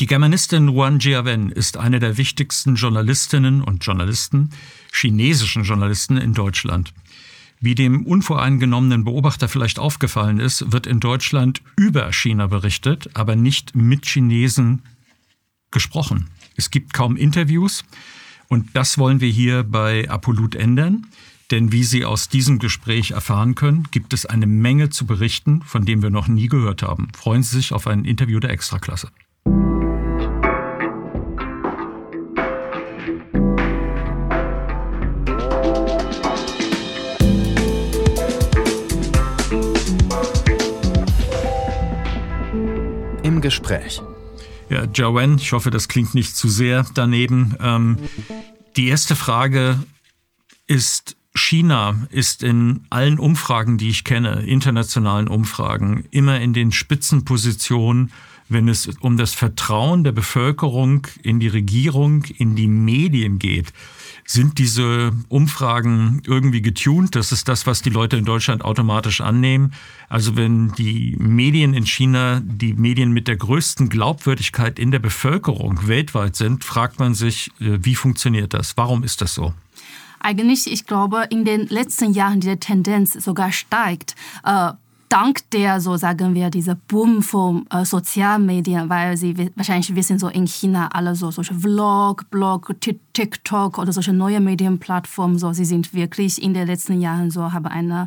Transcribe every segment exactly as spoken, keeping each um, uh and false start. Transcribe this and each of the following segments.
Die Germanistin Wang Jiawen ist eine der wichtigsten Journalistinnen und Journalisten, chinesischen Journalisten in Deutschland. Wie dem unvoreingenommenen Beobachter vielleicht aufgefallen ist, wird in Deutschland über China berichtet, aber nicht mit Chinesen gesprochen. Es gibt kaum Interviews und das wollen wir hier bei Apollut ändern. Denn wie Sie aus diesem Gespräch erfahren können, gibt es eine Menge zu berichten, von dem wir noch nie gehört haben. Freuen Sie sich auf ein Interview der Extraklasse. Im Gespräch. Ja, Jiawen, ich hoffe, das klingt nicht zu sehr daneben. Ähm, die erste Frage ist, China ist in allen Umfragen, die ich kenne, internationalen Umfragen, immer in den Spitzenpositionen, wenn es um das Vertrauen der Bevölkerung in die Regierung, in die Medien geht. Sind diese Umfragen irgendwie getuned? Das ist das, was die Leute in Deutschland automatisch annehmen. Also wenn die Medien in China die Medien mit der größten Glaubwürdigkeit in der Bevölkerung weltweit sind, fragt man sich, wie funktioniert das? Warum ist das so? Eigentlich, ich glaube, in den letzten Jahren diese Tendenz sogar steigt. Äh, dank der, so sagen wir, dieser Boom von äh, Sozialmedien, weil Sie w- wahrscheinlich wissen, so in China alle so solche Vlog, Blog, TikTok oder solche neue Medienplattformen, so sie sind wirklich in den letzten Jahren so, haben eine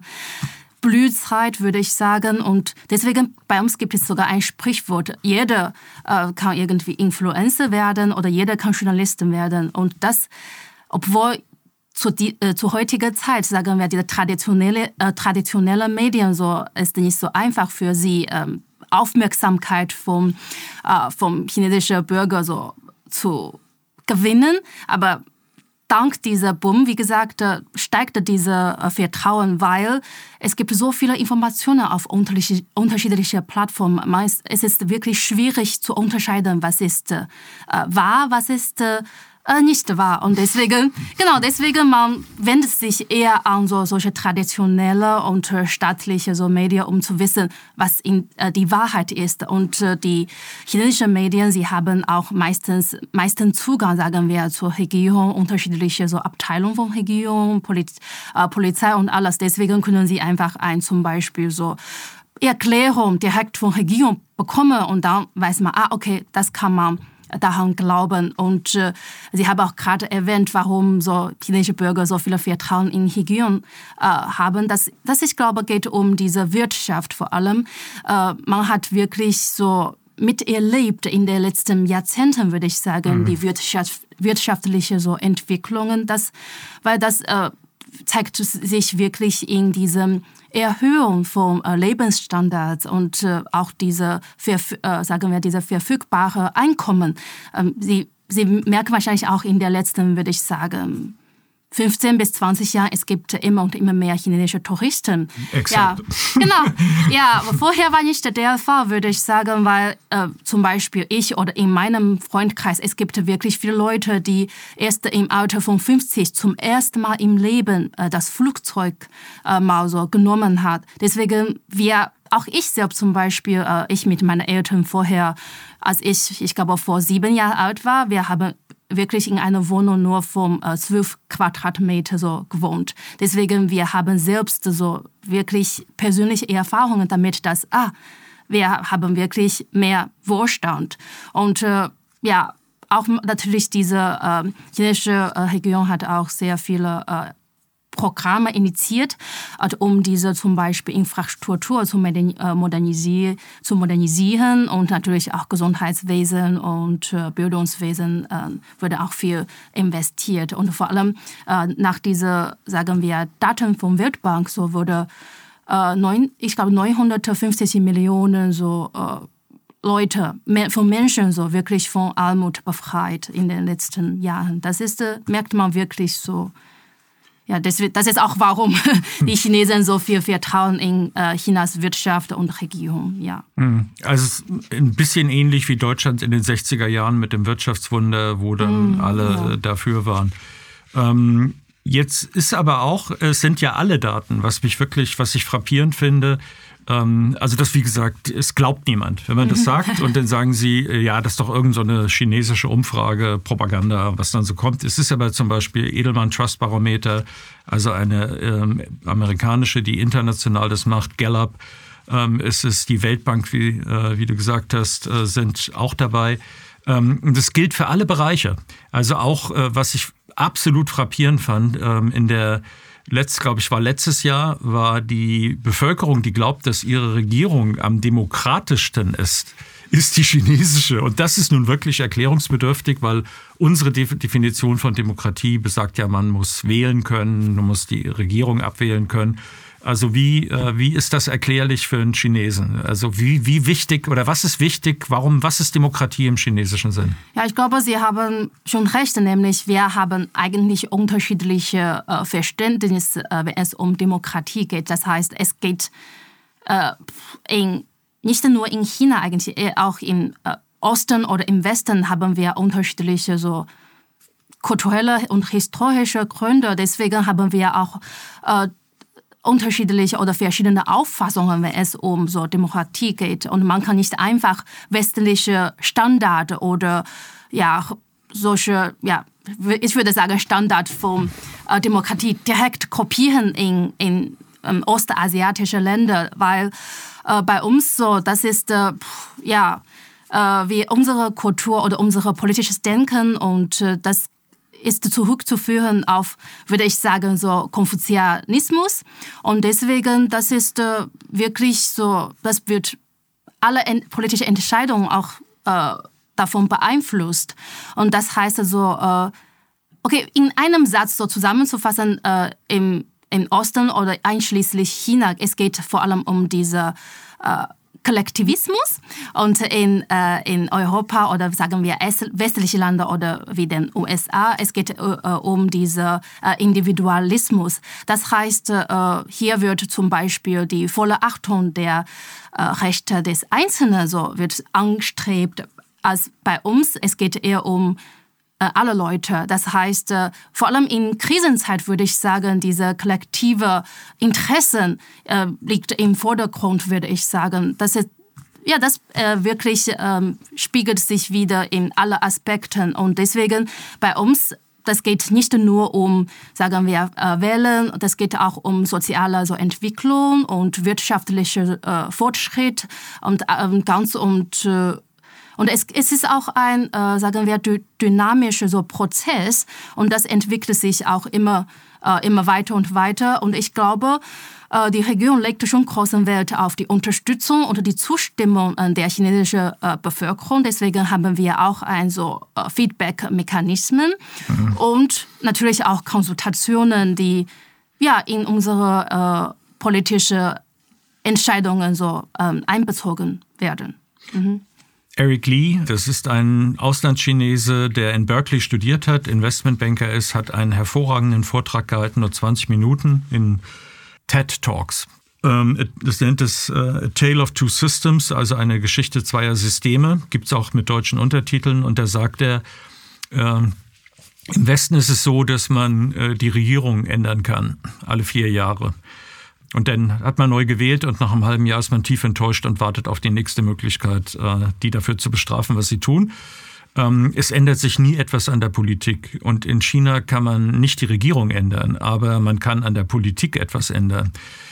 Blühzeit, würde ich sagen. Und deswegen, bei uns gibt es sogar ein Sprichwort, jeder äh, kann irgendwie Influencer werden oder jeder kann Journalist werden. Und das, obwohl Zu, die, äh, zu heutiger Zeit, sagen wir, diese traditionelle, äh, traditionelle Medien so, ist nicht so einfach für sie, ähm, Aufmerksamkeit vom, äh, vom chinesischen Bürger so zu gewinnen. Aber dank dieser Boom, wie gesagt, äh, steigt dieses äh, Vertrauen, weil es gibt so viele Informationen auf unterschiedliche, unterschiedliche Plattformen. Meist, es ist wirklich schwierig zu unterscheiden, was ist äh, wahr, was ist äh, Äh, nicht wahr. Und deswegen, genau, deswegen man wendet sich eher an so solche traditionelle und äh, staatliche so Medien, um zu wissen, was in, äh, die Wahrheit ist. Und äh, die chinesischen Medien, sie haben auch meistens meisten Zugang, sagen wir, zur Regierung, unterschiedliche so Abteilungen von Regierung, Poliz- äh, Polizei und alles. Deswegen können sie einfach ein zum Beispiel so Erklärung direkt von Regierung bekommen und dann weiß man, ah, okay, das kann man daran glauben. Und äh, Sie haben auch gerade erwähnt, warum so chinesische Bürger so viel Vertrauen in Regierung äh, haben. Das, das, ich glaube, geht um diese Wirtschaft vor allem. Äh, man hat wirklich so miterlebt in den letzten Jahrzehnten, würde ich sagen, mhm. die Wirtschaft, wirtschaftliche so Entwicklungen, das, weil das äh, zeigt sich wirklich in diesem Erhöhung von äh, Lebensstandards und äh, auch diese, verf- äh, sagen wir, diese verfügbare Einkommen. Ähm, Sie, Sie merken wahrscheinlich auch in der letzten, würde ich sagen, fünfzehn bis zwanzig Jahren, es gibt immer und immer mehr chinesische Touristen. Exakt. Ja, genau. Ja, vorher war nicht der Fall, würde ich sagen, weil äh, zum Beispiel ich oder in meinem Freundkreis, es gibt wirklich viele Leute, die erst im Alter von fünfzig zum ersten Mal im Leben äh, das Flugzeug äh, mal so genommen hat. Deswegen, wir, auch ich selbst zum Beispiel, äh, ich mit meinen Eltern vorher, als ich, ich glaube, vor sieben Jahren alt war, wir haben wirklich in einer Wohnung nur von äh, zwölf Quadratmeter so gewohnt. Deswegen, wir haben selbst so wirklich persönliche Erfahrungen damit, dass, ah, wir haben wirklich mehr Wohlstand. Und äh, ja, auch natürlich diese äh, chinesische äh, Regierung hat auch sehr viele äh, Programme initiiert, um diese zum Beispiel Infrastruktur zu modernisieren, zu modernisieren und natürlich auch Gesundheitswesen und Bildungswesen äh, wurde auch viel investiert. Und vor allem äh, nach dieser, sagen wir, Daten vom Weltbank, so wurde, äh, neun, ich glaube, neunhundertfünfzig Millionen so äh, Leute, von Menschen so wirklich von Armut befreit in den letzten Jahren. Das ist, äh, merkt man wirklich so. Ja, das, das ist auch, warum die Chinesen so viel vertrauen in äh, Chinas Wirtschaft und Regierung. Ja. Also ein bisschen ähnlich wie Deutschland in den sechziger Jahren mit dem Wirtschaftswunder, wo dann mm, alle ja. dafür waren. Ähm, jetzt ist aber auch, es sind ja alle Daten, was mich wirklich, was ich frappierend finde, Ähm, also das, wie gesagt, es glaubt niemand, wenn man das sagt. Und dann sagen sie, ja, das ist doch irgend so eine chinesische Umfrage, Propaganda, was dann so kommt. Es ist aber zum Beispiel Edelman Trust Barometer, also eine ähm, amerikanische, die international das macht, Gallup. Ähm, es ist die Weltbank, wie, äh, wie du gesagt hast, äh, sind auch dabei. Ähm, das gilt für alle Bereiche. Also auch, äh, was ich absolut frappierend fand, ähm, in der Letzt, glaube ich, war letztes Jahr, war die Bevölkerung, die glaubt, dass ihre Regierung am demokratischsten ist, ist die chinesische. Und das ist nun wirklich erklärungsbedürftig, weil unsere Definition von Demokratie besagt ja, man muss wählen können, man muss die Regierung abwählen können. Also wie, wie ist das erklärlich für einen Chinesen? Also wie, wie wichtig oder was ist wichtig? Warum, was ist Demokratie im chinesischen Sinn? Ja, ich glaube, Sie haben schon recht, nämlich wir haben eigentlich unterschiedliche äh, Verständnisse, äh, wenn es um Demokratie geht. Das heißt, es geht äh, in, nicht nur in China eigentlich, auch im äh, Osten oder im Westen haben wir unterschiedliche so kulturelle und historische Gründe. Deswegen haben wir auch äh, unterschiedliche oder verschiedene Auffassungen, wenn es um so Demokratie geht. Und man kann nicht einfach westliche Standard oder ja solche, ja, ich würde sagen Standard von äh, Demokratie direkt kopieren in, in ähm, ostasiatische Länder, weil äh, bei uns so, das ist äh, ja äh, wie unsere Kultur oder unser politisches Denken und äh, das ist zurückzuführen auf, würde ich sagen, so Konfuzianismus. Und deswegen, das ist äh, wirklich so, das wird alle ent- politische Entscheidungen auch äh, davon beeinflusst. Und das heißt also, äh, okay, in einem Satz so zusammenzufassen, äh, im, im Osten oder einschließlich China, es geht vor allem um diese äh, Kollektivismus und in, äh, in Europa oder sagen wir westliche Länder oder wie den U S A, es geht äh, um diesen äh, Individualismus. Das heißt, äh, hier wird zum Beispiel die volle Achtung der äh, Rechte des Einzelnen so wird angestrebt, als bei uns, es geht eher um alle Leute. Das heißt, äh, vor allem in Krisenzeit würde ich sagen, diese kollektive Interessen äh, liegt im Vordergrund, würde ich sagen. Das ist, ja, das äh, wirklich ähm, spiegelt sich wieder in alle Aspekten. Und deswegen bei uns, das geht nicht nur um, sagen wir, äh, Wählen, das geht auch um soziale so Entwicklung und wirtschaftliche äh, Fortschritt und äh, ganz und äh, Und es, es ist auch ein, äh, sagen wir, dy- dynamischer so Prozess und das entwickelt sich auch immer, äh, immer weiter und weiter. Und ich glaube, äh, die Regierung legt schon großen Wert auf die Unterstützung und die Zustimmung äh, der chinesischen äh, Bevölkerung. Deswegen haben wir auch ein so äh, Feedback-Mechanismen mhm. und natürlich auch Konsultationen, die ja in unsere äh, politische Entscheidungen so ähm, einbezogen werden. Mhm. Eric Lee, das ist ein Auslandschinese, der in Berkeley studiert hat, Investmentbanker ist, hat einen hervorragenden Vortrag gehalten, nur zwanzig Minuten in TED Talks. Das nennt es A Tale of Two Systems, also eine Geschichte zweier Systeme, gibt es auch mit deutschen Untertiteln. Und da sagt er, im Westen ist es so, dass man die Regierung ändern kann, alle vier Jahre. Und dann hat man neu gewählt und nach einem halben Jahr ist man tief enttäuscht und wartet auf die nächste Möglichkeit, die dafür zu bestrafen, was sie tun. Es ändert sich nie etwas an der Politik. Und in China kann man nicht die Regierung ändern, aber man kann an der Politik etwas ändern.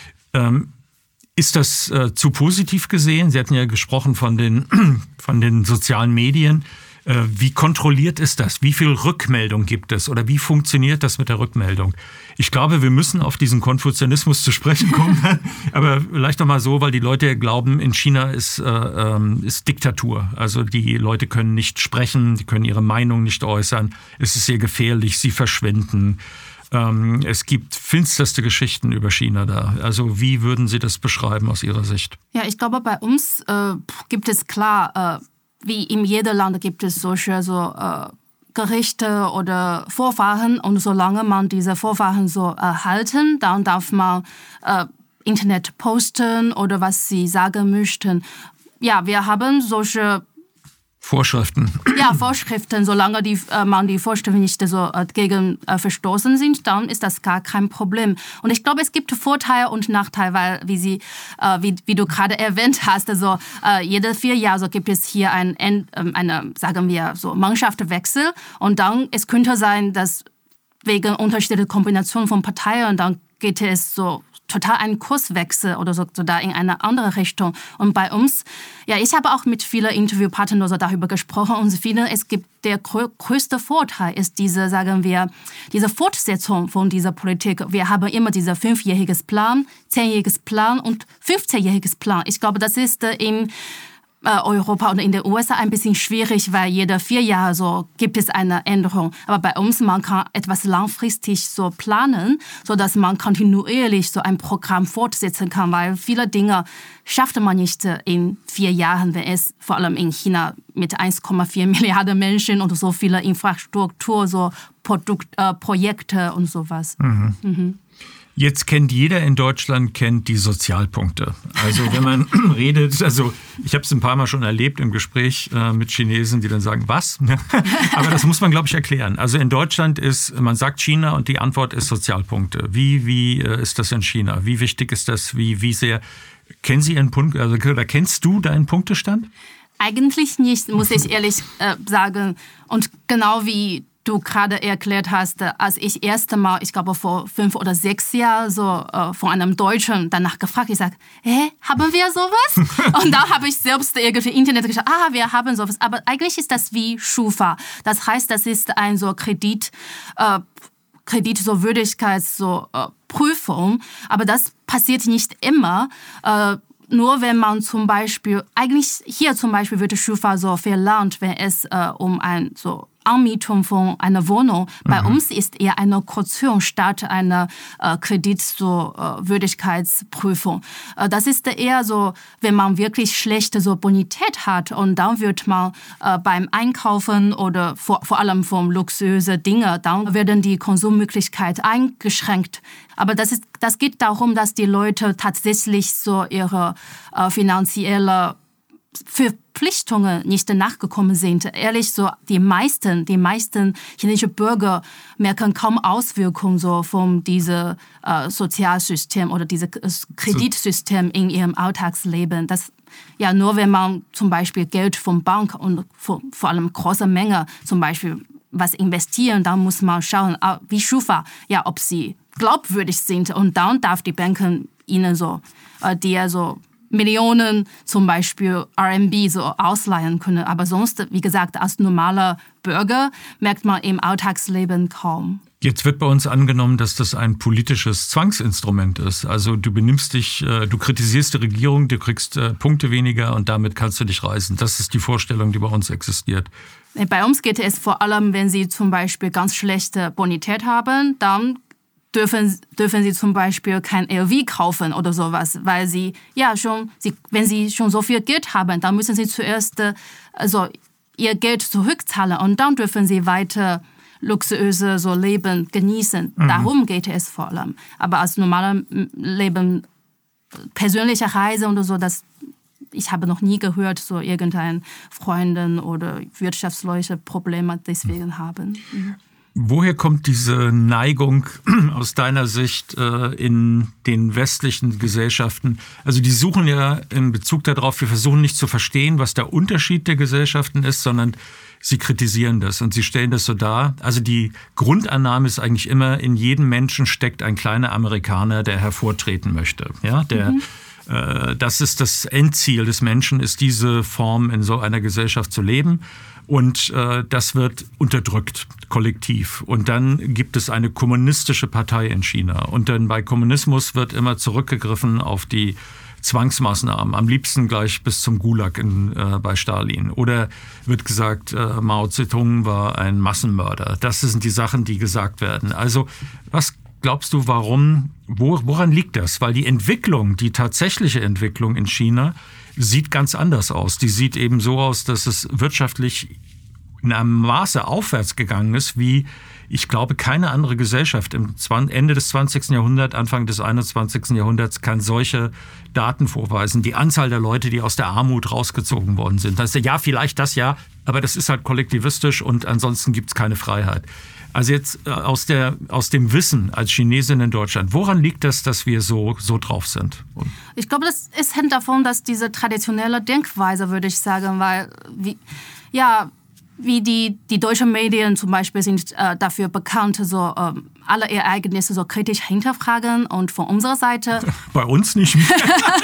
Ist das zu positiv gesehen? Sie hatten ja gesprochen von den, von den sozialen Medien. Wie kontrolliert ist das? Wie viel Rückmeldung gibt es? Oder wie funktioniert das mit der Rückmeldung? Ich glaube, wir müssen auf diesen Konfuzianismus zu sprechen kommen. Aber vielleicht noch mal so, weil die Leute glauben, in China ist, äh, ist Diktatur. Also die Leute können nicht sprechen, die können ihre Meinung nicht äußern. Es ist sehr gefährlich, sie verschwinden. Ähm, es gibt finsterste Geschichten über China da. Also wie würden Sie das beschreiben aus Ihrer Sicht? Ja, ich glaube, bei uns äh, gibt es klar... Äh Wie in jedem Land gibt es solche so, äh, Gerichte oder Vorfahren und solange man diese Vorfahren so erhalten, dann darf man äh, Internet posten oder was sie sagen möchten. Ja, wir haben solche Vorschriften. Ja, Vorschriften. Solange die, äh, man die Vorschriften nicht so äh, gegen äh, verstoßen sind, dann ist das gar kein Problem. Und ich glaube, es gibt Vorteile und Nachteile, weil, wie, sie, äh, wie, wie du gerade erwähnt hast, also äh, jede vier Jahre so gibt es hier ein, ein, eine, sagen wir, so Mannschaftswechsel. Und dann, es könnte sein, dass wegen unterschiedlicher Kombinationen von Parteien, dann geht es so total einen Kurswechsel oder so, so da in eine andere Richtung. Und bei uns, ja, ich habe auch mit vielen Interviewpartnern so darüber gesprochen und sie finden, es gibt der größte Vorteil ist diese, sagen wir, diese Fortsetzung von dieser Politik. Wir haben immer dieser fünfjähriges Plan, zehnjähriges Plan und fünfzehnjähriges Plan. Ich glaube, das ist in Europa und in den U S A ein bisschen schwierig, weil jede vier Jahre so gibt es eine Änderung. Aber bei uns, man kann etwas langfristig so planen, so dass man kontinuierlich so ein Programm fortsetzen kann, weil viele Dinge schafft man nicht in vier Jahren, wenn es vor allem in China mit eins Komma vier Milliarden Menschen und so viele Infrastruktur, so Produkt, äh, Projekte und sowas. Mhm. Mhm. Jetzt kennt jeder in Deutschland kennt die Sozialpunkte. Also wenn man redet, also ich habe es ein paar Mal schon erlebt im Gespräch äh, mit Chinesen, die dann sagen, was? Aber das muss man, glaube ich, erklären. Also in Deutschland ist, man sagt China und die Antwort ist Sozialpunkte. Wie, wie äh, ist das in China? Wie wichtig ist das? Wie, wie sehr? Kennen Sie Ihren Punkt, also oder kennst du deinen Punktestand? Eigentlich nicht, muss ich ehrlich äh, sagen. Und genau wie du gerade erklärt hast, als ich erste Mal, ich glaube vor fünf oder sechs Jahren, so äh, von einem Deutschen danach gefragt, ich sage, hä, haben wir sowas? Und da habe ich selbst irgendwie im Internet geschaut, ah, wir haben sowas. Aber eigentlich ist das wie Schufa. Das heißt, das ist ein so Kredit, äh, Kredit, so Würdigkeits, so äh, Prüfung. Aber das passiert nicht immer. Äh, Nur wenn man zum Beispiel, eigentlich hier zum Beispiel wird Schufa so verlangt, wenn es äh, um ein so Anmietung von einer Wohnung. Bei mhm. uns ist eher eine Kaution statt einer äh, Kredit so äh, Würdigkeitsprüfung. Äh, das ist eher so, wenn man wirklich schlechte so Bonität hat und dann wird man äh, beim Einkaufen oder vor, vor allem von luxuösen Dingen, dann werden die Konsummöglichkeiten eingeschränkt. Aber das ist, das geht darum, dass die Leute tatsächlich so ihre äh, finanzielle Verpflichtungen nicht nachgekommen sind. Ehrlich, so die meisten, die meisten chinesischen Bürger merken kaum Auswirkungen so von diesem äh, Sozialsystem oder diesem Kreditsystem in ihrem Alltagsleben. Das ja nur, wenn man zum Beispiel Geld von Bank und vor, vor allem große Menge zum Beispiel was investieren, dann muss man schauen, wie Schufa, ja, ob sie glaubwürdig sind und dann darf die Banken ihnen so, äh, die ja so Millionen zum Beispiel R M B so ausleihen können. Aber sonst, wie gesagt, als normaler Bürger merkt man im Alltagsleben kaum. Jetzt wird bei uns angenommen, dass das ein politisches Zwangsinstrument ist. Also du benimmst dich, du kritisierst die Regierung, du kriegst Punkte weniger und damit kannst du dich reisen. Das ist die Vorstellung, die bei uns existiert. Bei uns geht es vor allem, wenn Sie zum Beispiel ganz schlechte Bonität haben, dann dürfen, dürfen Sie zum Beispiel kein L V kaufen oder sowas, weil Sie, ja, schon, Sie, wenn Sie schon so viel Geld haben, dann müssen Sie zuerst also Ihr Geld zurückzahlen und dann dürfen Sie weiter luxuöse so Leben genießen. Mhm. Darum geht es vor allem. Aber als normaler Leben, persönliche Reise oder so, das, ich habe noch nie gehört, so irgendein Freunden oder wirtschaftliche Probleme deswegen mhm. haben. Mhm. Woher kommt diese Neigung aus deiner Sicht äh, in den westlichen Gesellschaften? Also die suchen ja in Bezug darauf, wir versuchen nicht zu verstehen, was der Unterschied der Gesellschaften ist, sondern sie kritisieren das und sie stellen das so dar. Also die Grundannahme ist eigentlich immer, in jedem Menschen steckt ein kleiner Amerikaner, der hervortreten möchte. Ja, der mhm. äh, das ist das Endziel des Menschen, ist diese Form in so einer Gesellschaft zu leben. Und äh, das wird unterdrückt, kollektiv. Und dann gibt es eine kommunistische Partei in China. Und dann bei Kommunismus wird immer zurückgegriffen auf die Zwangsmaßnahmen, am liebsten gleich bis zum Gulag in, äh, bei Stalin. Oder wird gesagt, äh, Mao Zedong war ein Massenmörder. Das sind die Sachen, die gesagt werden. Also was glaubst du, warum, wo, woran liegt das? Weil die Entwicklung, die tatsächliche Entwicklung in China sieht ganz anders aus. Die sieht eben so aus, dass es wirtschaftlich in einem Maße aufwärts gegangen ist, wie ich glaube, keine andere Gesellschaft im Ende des zwanzigsten Jahrhunderts, Anfang des einundzwanzigsten Jahrhunderts kann solche Daten vorweisen. Die Anzahl der Leute, die aus der Armut rausgezogen worden sind. Das ist ja vielleicht das ja, aber das ist halt kollektivistisch und ansonsten gibt es keine Freiheit. Also jetzt aus, der, aus dem Wissen als Chinesin in Deutschland, woran liegt das, dass wir so, so drauf sind? Ich glaube, das ist hängt davon, dass diese traditionelle Denkweise, würde ich sagen, weil wie, ja, wie die, die deutschen Medien zum Beispiel sind äh, dafür bekannt, so äh, alle Ereignisse so kritisch hinterfragen und von unserer Seite... Bei uns nicht mehr.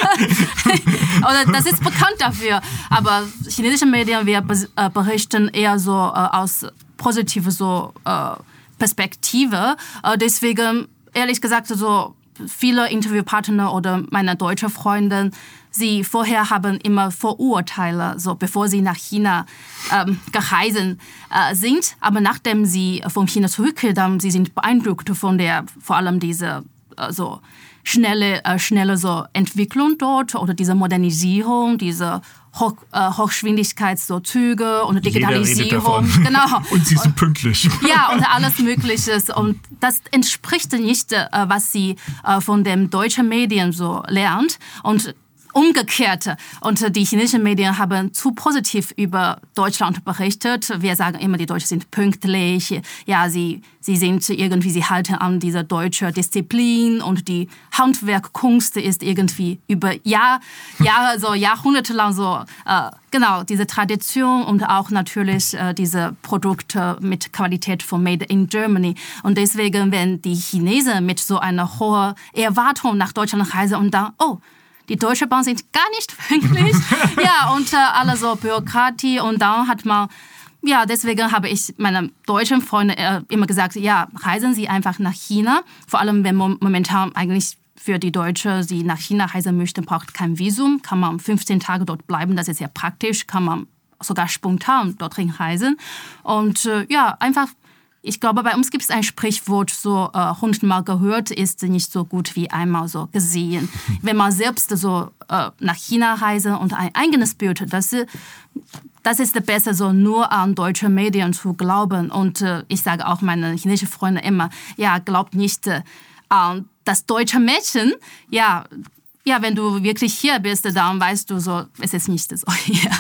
Oder das ist bekannt dafür. Aber chinesische Medien, wir äh, berichten eher so äh, aus positiver so, äh, Perspektive. Äh, deswegen, ehrlich gesagt, so viele Interviewpartner oder meine deutschen Freunde, sie vorher haben immer Vorurteile, so bevor sie nach China ähm, gereist äh, sind. Aber nachdem sie von China zurückkehren, sie sind beeindruckt von der, vor allem diese äh, so schnelle, äh, schnelle so Entwicklung dort oder diese Modernisierung, diese Hoch, äh, Hochgeschwindigkeitszüge und Digitalisierung. Genau. Und sie sind pünktlich. Ja, und alles Mögliche. Und das entspricht nicht, äh, was sie äh, von den deutschen Medien so lernt. Und umgekehrt. Und die chinesischen Medien haben zu positiv über Deutschland berichtet. Wir sagen immer, die Deutschen sind pünktlich. Ja, sie, sie sind irgendwie, sie halten an dieser deutschen Disziplin und die Handwerkkunst ist irgendwie über Jahr, Jahre, so Jahrhunderte lang so, äh, genau, diese Tradition und auch natürlich äh, diese Produkte mit Qualität von Made in Germany. Und deswegen, wenn die Chinesen mit so einer hohen Erwartung nach Deutschland reisen und dann, oh, die Deutsche Bahn sind gar nicht pünktlich. Ja, und äh, alle so Bürokratie. Und dann hat man, ja, deswegen habe ich meinen deutschen Freunden äh, immer gesagt, ja, reisen Sie einfach nach China. Vor allem, wenn man momentan eigentlich für die Deutschen, die nach China reisen möchten, braucht kein Visum. Kann man fünfzehn Tage dort bleiben. Das ist sehr praktisch. Kann man sogar spontan dorthin reisen. Und äh, ja, einfach... Ich glaube, bei uns gibt es ein Sprichwort, so äh, hundertmal gehört ist nicht so gut wie einmal so gesehen. Wenn man selbst so äh, nach China reist und ein eigenes Bild, das, das ist besser, so nur an deutsche Medien zu glauben. Und äh, ich sage auch meinen chinesischen Freunden immer, ja, glaubt nicht äh, an das deutsche Mädchen. Ja, ja, wenn du wirklich hier bist, dann weißt du so, es ist nicht so hier.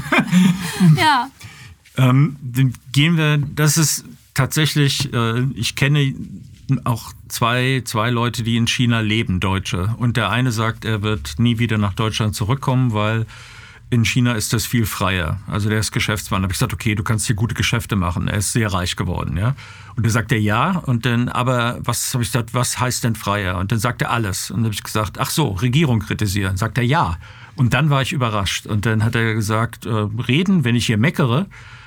Ja. Ähm, dann gehen wir, das ist... Tatsächlich, ich kenne auch zwei, zwei Leute, die in China leben, Deutsche. Und der eine sagt, er wird nie wieder nach Deutschland zurückkommen, weil in China ist das viel freier. Also der ist Geschäftsmann. Da habe ich gesagt, okay, du kannst hier gute Geschäfte machen. Er ist sehr reich geworden, ja. Und dann sagt er ja. Und dann, aber was habe ich gesagt, was heißt denn freier? Und dann sagt er alles. Und dann habe ich gesagt, ach so, Regierung kritisieren. Sagt er ja. Und dann war ich überrascht. Und dann hat er gesagt, äh, reden, wenn ich hier meckere,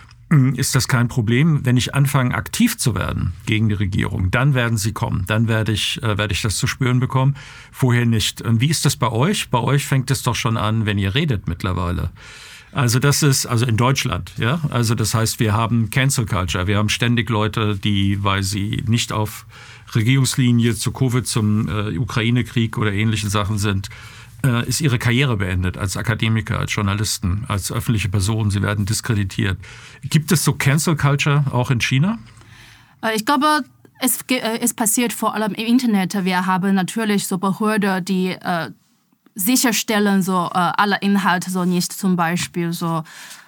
ist das kein Problem. Wenn ich anfange, aktiv zu werden gegen die Regierung, dann werden sie kommen. Dann werde ich, äh, werde ich das zu spüren bekommen. Vorher nicht. Und wie ist das bei euch? Bei euch fängt es doch schon an, wenn ihr redet mittlerweile. Also das ist, also in Deutschland, ja. Also das heißt, wir haben Cancel Culture. Wir haben ständig Leute, die, weil sie nicht auf Regierungslinie zu Covid, zum äh, Ukraine-Krieg oder ähnlichen Sachen sind, ist ihre Karriere beendet als Akademiker, als Journalisten, als öffentliche Person. Sie werden diskreditiert. Gibt es so Cancel Culture auch in China? Ich glaube, es, es passiert vor allem im Internet. Wir haben natürlich so Behörden, die äh, sicherstellen, so äh, alle Inhalte so nicht zum Beispiel so,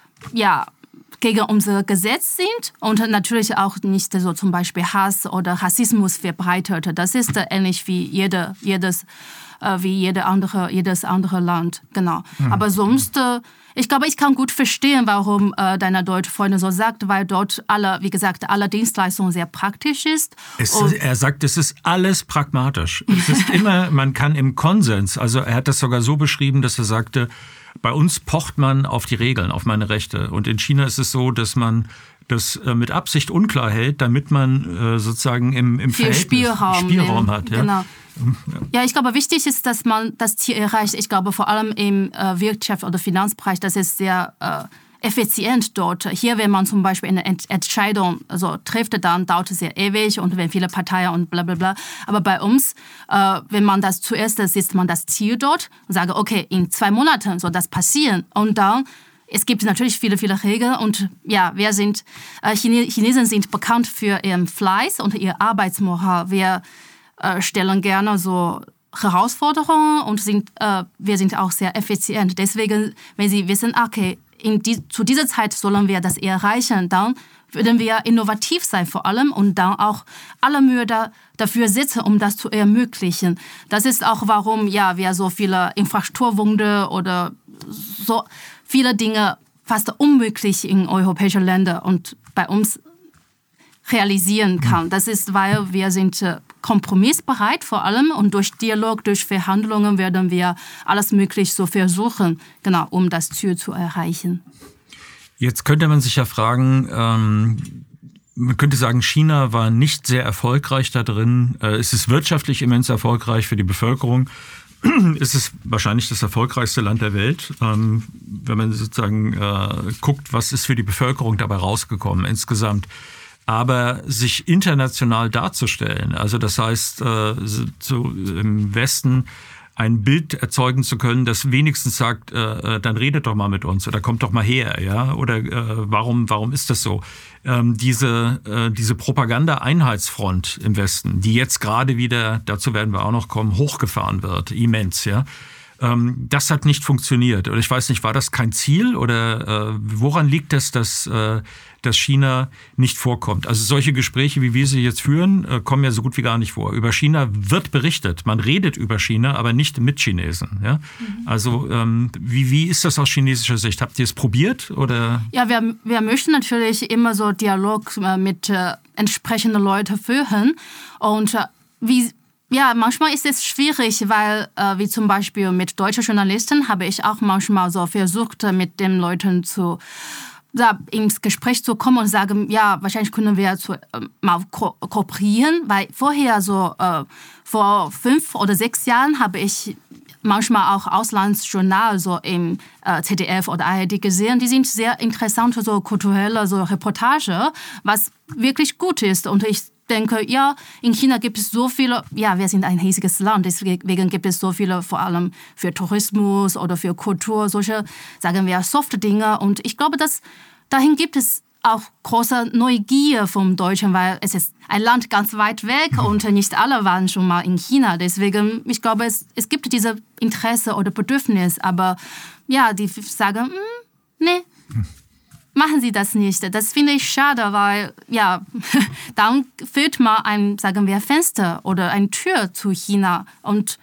ja, gegen unser Gesetz sind und natürlich auch nicht so zum Beispiel Hass oder Rassismus verbreitet. Das ist äh, ähnlich wie jede, jedes wie jede andere, jedes andere Land, genau. Mhm. Aber sonst, äh, ich glaube, ich kann gut verstehen, warum äh, deine deutsche Freundin so sagt, weil dort alle, wie gesagt, alle Dienstleistungen sehr praktisch ist. Es, er sagt, es ist alles pragmatisch. Es ist immer, man kann im Konsens, also er hat das sogar so beschrieben, dass er sagte, bei uns pocht man auf die Regeln, auf meine Rechte. Und in China ist es so, dass man das mit Absicht unklar hält, damit man sozusagen im, im Viel Spielraum, Spielraum hat. Ja. Genau. Ja, ich glaube, wichtig ist, dass man das Ziel erreicht. Ich glaube, vor allem im äh, Wirtschafts- oder Finanzbereich, das ist sehr äh, effizient dort. Hier, wenn man zum Beispiel eine Ent- Entscheidung also, trifft, dann dauert es sehr ewig und wenn viele Parteien und bla bla bla. Aber bei uns, äh, wenn man das zuerst sieht, man das Ziel dort und sagt, okay, in zwei Monaten soll das passieren und dann es gibt natürlich viele, viele Regeln und ja, wir sind, äh, Chine- Chinesen sind bekannt für ihren Fleiß und ihre Arbeitsmoral. Wir äh, stellen gerne so Herausforderungen und sind, äh, wir sind auch sehr effizient. Deswegen, wenn Sie wissen, okay, in die, zu dieser Zeit sollen wir das erreichen, dann würden wir innovativ sein vor allem und dann auch alle Mühe da, dafür setzen, um das zu ermöglichen. Das ist auch, warum ja, wir so viele Infrastrukturwunder oder so viele Dinge fast unmöglich in europäischen Ländern und bei uns realisieren kann. Das ist, weil wir sind kompromissbereit vor allem und durch Dialog, durch Verhandlungen werden wir alles möglich so versuchen, genau, um das Ziel zu erreichen. Jetzt könnte man sich ja fragen, ähm, man könnte sagen, China war nicht sehr erfolgreich da drin. Äh, es ist wirtschaftlich immens erfolgreich für die Bevölkerung. Es ist wahrscheinlich das erfolgreichste Land der Welt, ähm, wenn man sozusagen äh, guckt, was ist für die Bevölkerung dabei rausgekommen insgesamt. Aber sich international darzustellen, also das heißt, äh, so im Westen ein Bild erzeugen zu können, das wenigstens sagt, äh, dann redet doch mal mit uns oder kommt doch mal her, ja? Oder äh, warum, warum ist das so? Ähm, diese, äh, diese Propaganda-Einheitsfront im Westen, die jetzt gerade wieder, dazu werden wir auch noch kommen, hochgefahren wird, immens, ja. Ähm, das hat nicht funktioniert. Oder ich weiß nicht, war das kein Ziel oder äh, woran liegt es, dass, äh, dass China nicht vorkommt? Also solche Gespräche, wie wir sie jetzt führen, äh, kommen ja so gut wie gar nicht vor. Über China wird berichtet. Man redet über China, aber nicht mit Chinesen. Ja? Mhm. Also ähm, wie, wie ist das aus chinesischer Sicht? Habt ihr es probiert? Oder? Ja, wir, wir möchten natürlich immer so Dialog mit äh, entsprechenden Leuten führen. Und äh, wie Ja, manchmal ist es schwierig, weil, äh, wie zum Beispiel mit deutschen Journalisten, habe ich auch manchmal so versucht, mit den Leuten zu, ja, ins Gespräch zu kommen und sagen, ja, wahrscheinlich können wir zu, äh, mal ko- kooperieren, weil vorher so, äh, vor fünf oder sechs Jahren habe ich manchmal auch Auslandsjournal so im äh, Z D F oder A R D gesehen. Die sind sehr interessante, so kulturelle so Reportage, was wirklich gut ist. Und ich denke, ja, in China gibt es so viele, ja, wir sind ein riesiges Land, deswegen gibt es so viele, vor allem für Tourismus oder für Kultur, solche, sagen wir, softe Dinge. Und ich glaube, dass dahin gibt es auch große Neugier vom Deutschen, weil es ist ein Land ganz weit weg und nicht alle waren schon mal in China. Deswegen, ich glaube, es, es gibt diese Interesse oder Bedürfnis, aber ja, die sagen, nee, machen Sie das nicht. Das finde ich schade, weil ja, dann fehlt mal ein, sagen wir, Fenster oder eine Tür zu China. Und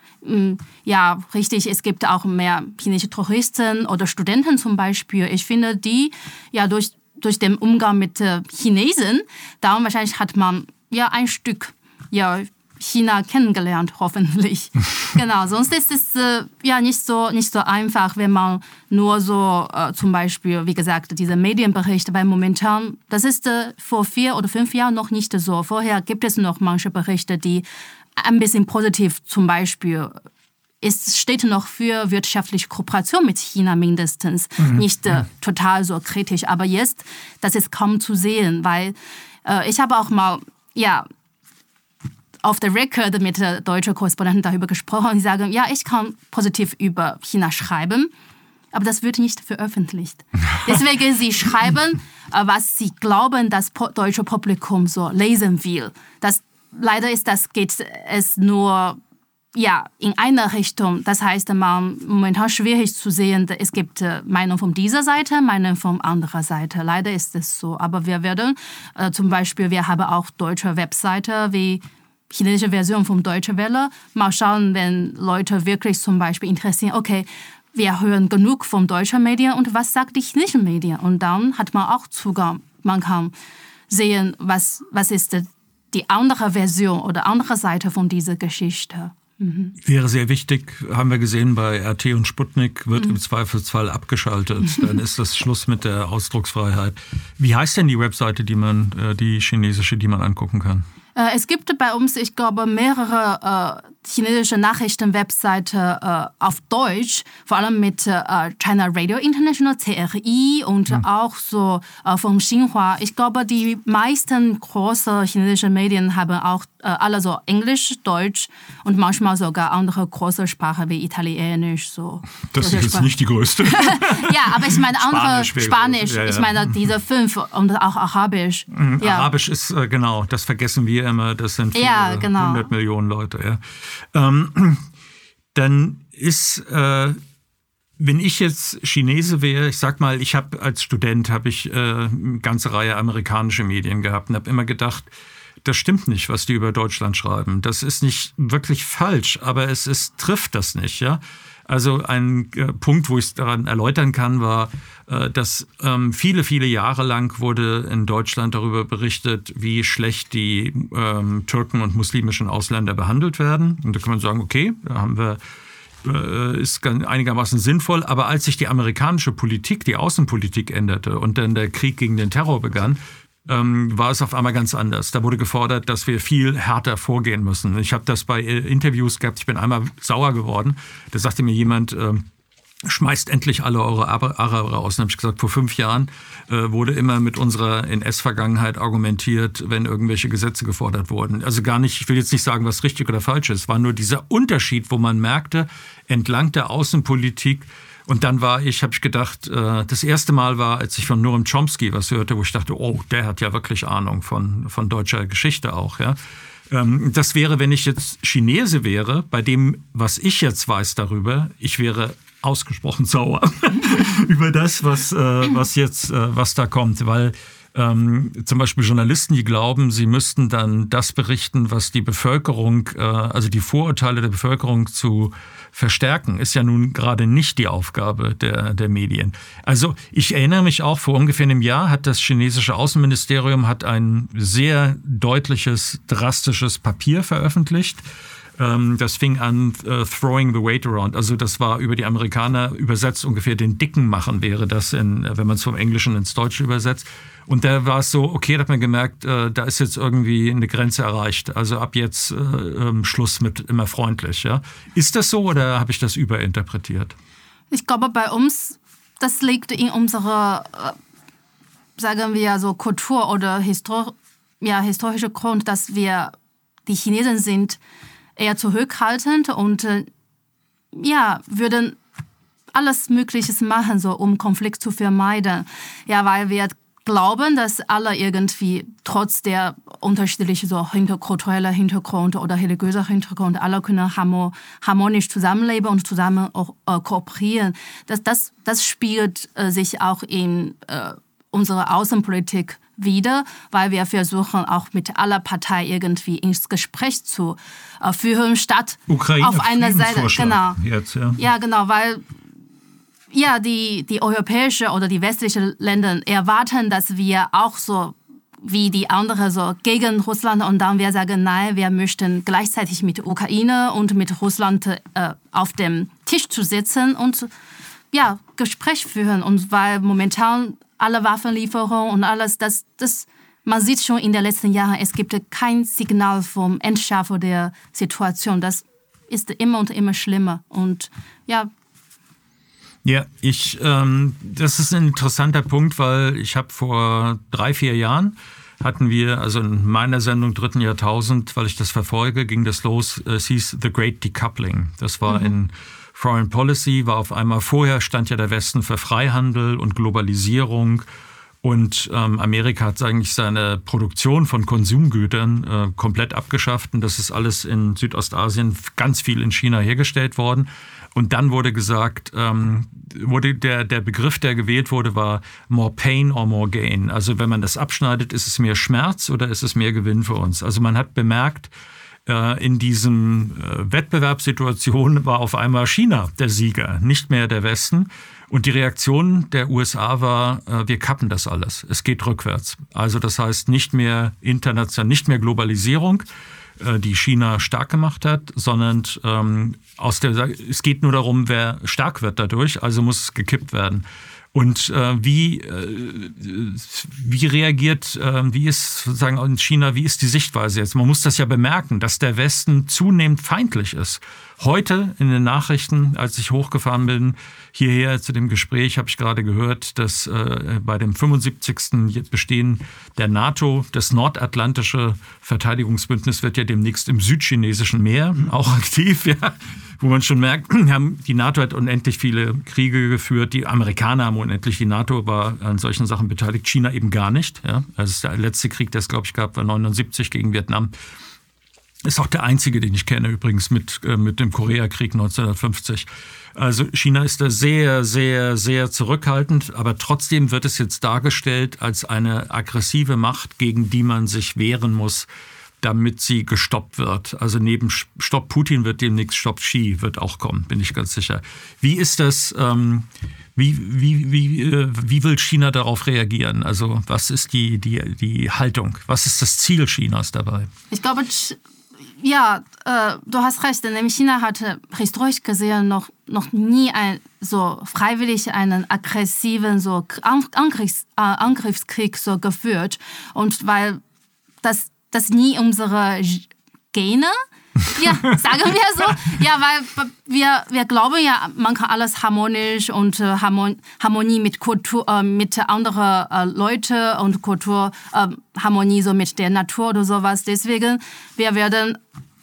ja, richtig, es gibt auch mehr chinesische Touristen oder Studenten zum Beispiel. Ich finde, die ja durch, durch den Umgang mit äh, Chinesen, darum wahrscheinlich hat man ja ein Stück ja, China kennengelernt, hoffentlich. Genau, sonst ist es äh, ja nicht so, nicht so einfach, wenn man nur so äh, zum Beispiel, wie gesagt, diese Medienberichte, weil momentan, das ist äh, vor vier oder fünf Jahren noch nicht so. Vorher gibt es noch manche Berichte, die ein bisschen positiv, zum Beispiel, es steht noch für wirtschaftliche Kooperation mit China mindestens, mhm. nicht äh, total so kritisch. Aber jetzt, das ist kaum zu sehen, weil äh, ich habe auch mal, ja, auf der Record mit der deutschen Korrespondenten darüber gesprochen und die sagen, ja, ich kann positiv über China schreiben, aber das wird nicht veröffentlicht. Deswegen sie schreiben, was sie glauben, das deutsche Publikum so lesen will. Das, leider ist das, geht es nur ja, in eine Richtung. Das heißt, man momentan schwierig zu sehen, es gibt Meinung von dieser Seite, Meinung von anderer Seite. Leider ist es so. Aber wir werden äh, zum Beispiel, wir haben auch deutsche Webseite wie chinesische Version vom Deutsche Welle. Mal schauen, wenn Leute wirklich zum Beispiel interessieren, okay, wir hören genug vom deutschen Medien und was sagt die chinesischen Medien? Und dann hat man auch Zugang. Man kann sehen, was, was ist die andere Version oder andere Seite von dieser Geschichte. Mhm. Wäre sehr wichtig, haben wir gesehen, bei R T und Sputnik wird mhm. im Zweifelsfall abgeschaltet. Dann ist das Schluss mit der Ausdrucksfreiheit. Wie heißt denn die Webseite, die man, die chinesische, die man angucken kann? Es gibt bei uns, ich glaube, mehrere äh, chinesische Nachrichtenwebseite äh, auf Deutsch, vor allem mit äh, China Radio International, C R I und ja. auch so äh, von Xinhua. Ich glaube, die meisten großen chinesischen Medien haben auch äh, alle so Englisch, Deutsch und manchmal sogar andere große Sprachen wie Italienisch. So. Das ist jetzt nicht die größte. Ja, aber ich meine andere Spanisch, Spanisch ja, ja. ich meine diese fünf und auch Arabisch. Mhm, ja. Arabisch ist, äh, genau, das vergessen wir immer, das sind viele, ja, genau. hundert Millionen Leute, ja. Ähm, dann ist, äh, wenn ich jetzt Chinese wäre, ich sag mal, ich habe als Student habe ich äh, eine ganze Reihe amerikanische Medien gehabt und habe immer gedacht, das stimmt nicht, was die über Deutschland schreiben. Das ist nicht wirklich falsch, aber es ist, trifft das nicht, ja. Also ein äh, Punkt, wo ich es daran erläutern kann, war, äh, dass ähm, viele, viele Jahre lang wurde in Deutschland darüber berichtet, wie schlecht die ähm, Türken und muslimischen Ausländer behandelt werden. Und da kann man sagen, okay, da haben wir, äh, ist einigermaßen sinnvoll. Aber als sich die amerikanische Politik, die Außenpolitik änderte und dann der Krieg gegen den Terror begann, Ähm, war es auf einmal ganz anders. Da wurde gefordert, dass wir viel härter vorgehen müssen. Ich habe das bei äh, Interviews gehabt, ich bin einmal sauer geworden. Da sagte mir jemand, äh, schmeißt endlich alle eure Araber raus. Dann habe ich gesagt, vor fünf Jahren äh, wurde immer mit unserer N S-Vergangenheit argumentiert, wenn irgendwelche Gesetze gefordert wurden. Also gar nicht, ich will jetzt nicht sagen, was richtig oder falsch ist. Es war nur dieser Unterschied, wo man merkte, entlang der Außenpolitik. Und dann war ich, habe ich gedacht, das erste Mal war, als ich von Noam Chomsky was hörte, wo ich dachte, oh, der hat ja wirklich Ahnung von, von deutscher Geschichte auch. Ja. Das wäre, wenn ich jetzt Chinese wäre, bei dem, was ich jetzt weiß darüber, ich wäre ausgesprochen sauer über das, was, was jetzt, was da kommt, weil Ähm, zum Beispiel Journalisten, die glauben, sie müssten dann das berichten, was die Bevölkerung, äh, also die Vorurteile der Bevölkerung zu verstärken, ist ja nun gerade nicht die Aufgabe der, der Medien. Also ich erinnere mich auch, vor ungefähr einem Jahr hat das chinesische Außenministerium hat ein sehr deutliches, drastisches Papier veröffentlicht. Das fing an, uh, throwing the weight around. Also das war über die Amerikaner übersetzt ungefähr den Dicken machen wäre das, in, wenn man es vom Englischen ins Deutsche übersetzt. Und da war es so, okay, da hat man gemerkt, äh, da ist jetzt irgendwie eine Grenze erreicht. Also ab jetzt äh, ähm, Schluss mit immer freundlich. Ja? Ist das so oder habe ich das überinterpretiert? Ich glaube, bei uns, das liegt in unserer, äh, sagen wir so, Kultur oder Histor- ja, historischer Grund, dass wir die Chinesen sind, eher zurückhaltend und äh, ja, würden alles Mögliche machen, so um Konflikt zu vermeiden. Ja, weil wir glauben, dass alle irgendwie trotz der unterschiedlichen so kultureller Hintergrund oder religiöser Hintergrund, alle können harmonisch zusammenleben und zusammen auch, äh, kooperieren. Das, das, das spielt äh, sich auch in äh, unserer Außenpolitik wieder, weil wir versuchen auch mit aller Partei irgendwie ins Gespräch zu äh, führen, statt Ukraine auf einer Seite, genau, jetzt, ja. ja genau, weil ja die die europäische oder die westlichen Länder erwarten, dass wir auch so wie die anderen so gegen Russland und dann wir sagen, nein, wir möchten gleichzeitig mit Ukraine und mit Russland äh, auf dem Tisch zu sitzen und ja Gespräch führen und weil momentan alle Waffenlieferungen und alles, das, das, man sieht schon in den letzten Jahren, es gibt kein Signal vom Entschärfen der Situation. Das ist immer und immer schlimmer. Und ja. Ja, ich, ähm, das ist ein interessanter Punkt, weil ich habe vor drei, vier Jahren hatten wir, also in meiner Sendung dritten Jahrtausend, weil ich das verfolge, ging das los, es hieß The Great Decoupling. Das war mhm. in Foreign Policy, war auf einmal, vorher stand ja der Westen für Freihandel und Globalisierung und ähm, Amerika hat eigentlich seine Produktion von Konsumgütern äh, komplett abgeschafft und das ist alles in Südostasien, ganz viel in China hergestellt worden. Und dann wurde gesagt, ähm, wurde der, der Begriff, der gewählt wurde, war more pain or more gain. Also wenn man das abschneidet, ist es mehr Schmerz oder ist es mehr Gewinn für uns? Also man hat bemerkt, in diesem Wettbewerbssituation war auf einmal China der Sieger, nicht mehr der Westen. Und die Reaktion der U S A war, wir kappen das alles. Es geht rückwärts. Also das heißt nicht mehr international, nicht mehr Globalisierung, die China stark gemacht hat, sondern ähm, aus der, es geht nur darum, wer stark wird dadurch, also muss es gekippt werden. Und äh, wie, äh, wie reagiert, äh, wie ist sozusagen in China, wie ist die Sichtweise jetzt? Man muss das ja bemerken, dass der Westen zunehmend feindlich ist. Heute in den Nachrichten, als ich hochgefahren bin, hierher zu dem Gespräch, habe ich gerade gehört, dass äh, bei dem fünfundsiebzigsten Bestehen der NATO, das nordatlantische Verteidigungsbündnis wird ja demnächst im südchinesischen Meer auch aktiv, ja, wo man schon merkt, die NATO hat unendlich viele Kriege geführt, die Amerikaner haben unendlich, die NATO war an solchen Sachen beteiligt, China eben gar nicht. Ja. Also der letzte Krieg, der es, glaube ich, gab, war neunundsiebzig gegen Vietnam. Ist auch der einzige, den ich kenne, übrigens mit, äh, mit dem Koreakrieg neunzehnhundertfünfzig. Also China ist da sehr, sehr, sehr zurückhaltend, aber trotzdem wird es jetzt dargestellt als eine aggressive Macht, gegen die man sich wehren muss, damit sie gestoppt wird. Also neben Stopp Putin wird demnächst Stopp Xi wird auch kommen, bin ich ganz sicher. Wie ist das, ähm, wie, wie, wie, äh, wie will China darauf reagieren? Also was ist die, die, die Haltung? Was ist das Ziel Chinas dabei? Ich glaube, ja, äh, du hast recht, denn China hatte historisch gesehen noch, noch nie ein, so freiwillig einen aggressiven so Angriffs, äh, Angriffskrieg so geführt. Und weil das, das nie unsere Gene, ja, sagen wir so, ja, weil wir, wir glauben ja, man kann alles harmonisch und äh, Harmonie mit Kultur, äh, mit anderen äh, Leuten und Kultur, äh, Harmonie so mit der Natur oder sowas. Deswegen, wir werden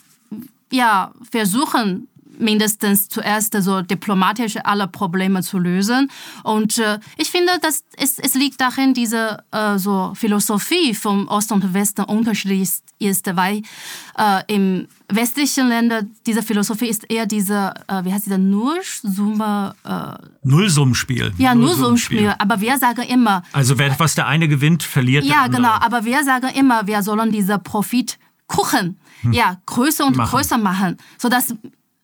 ja versuchen, mindestens zuerst so diplomatisch alle Probleme zu lösen. Und äh, ich finde, dass es, es liegt darin, diese äh, so Philosophie vom Ost und Westen unterschiedlich ist, weil äh, im westlichen Ländern diese Philosophie ist eher diese, äh, wie heißt diese Nullsumme? Äh, Nullsummenspiel. Ja, Nullsummenspiel. Aber wir sagen immer... Also wer, was der eine gewinnt, verliert der ja, andere. Ja, genau. Aber wir sagen immer, wir sollen diese Profitkuchen hm. ja, größer und machen. größer machen, sodass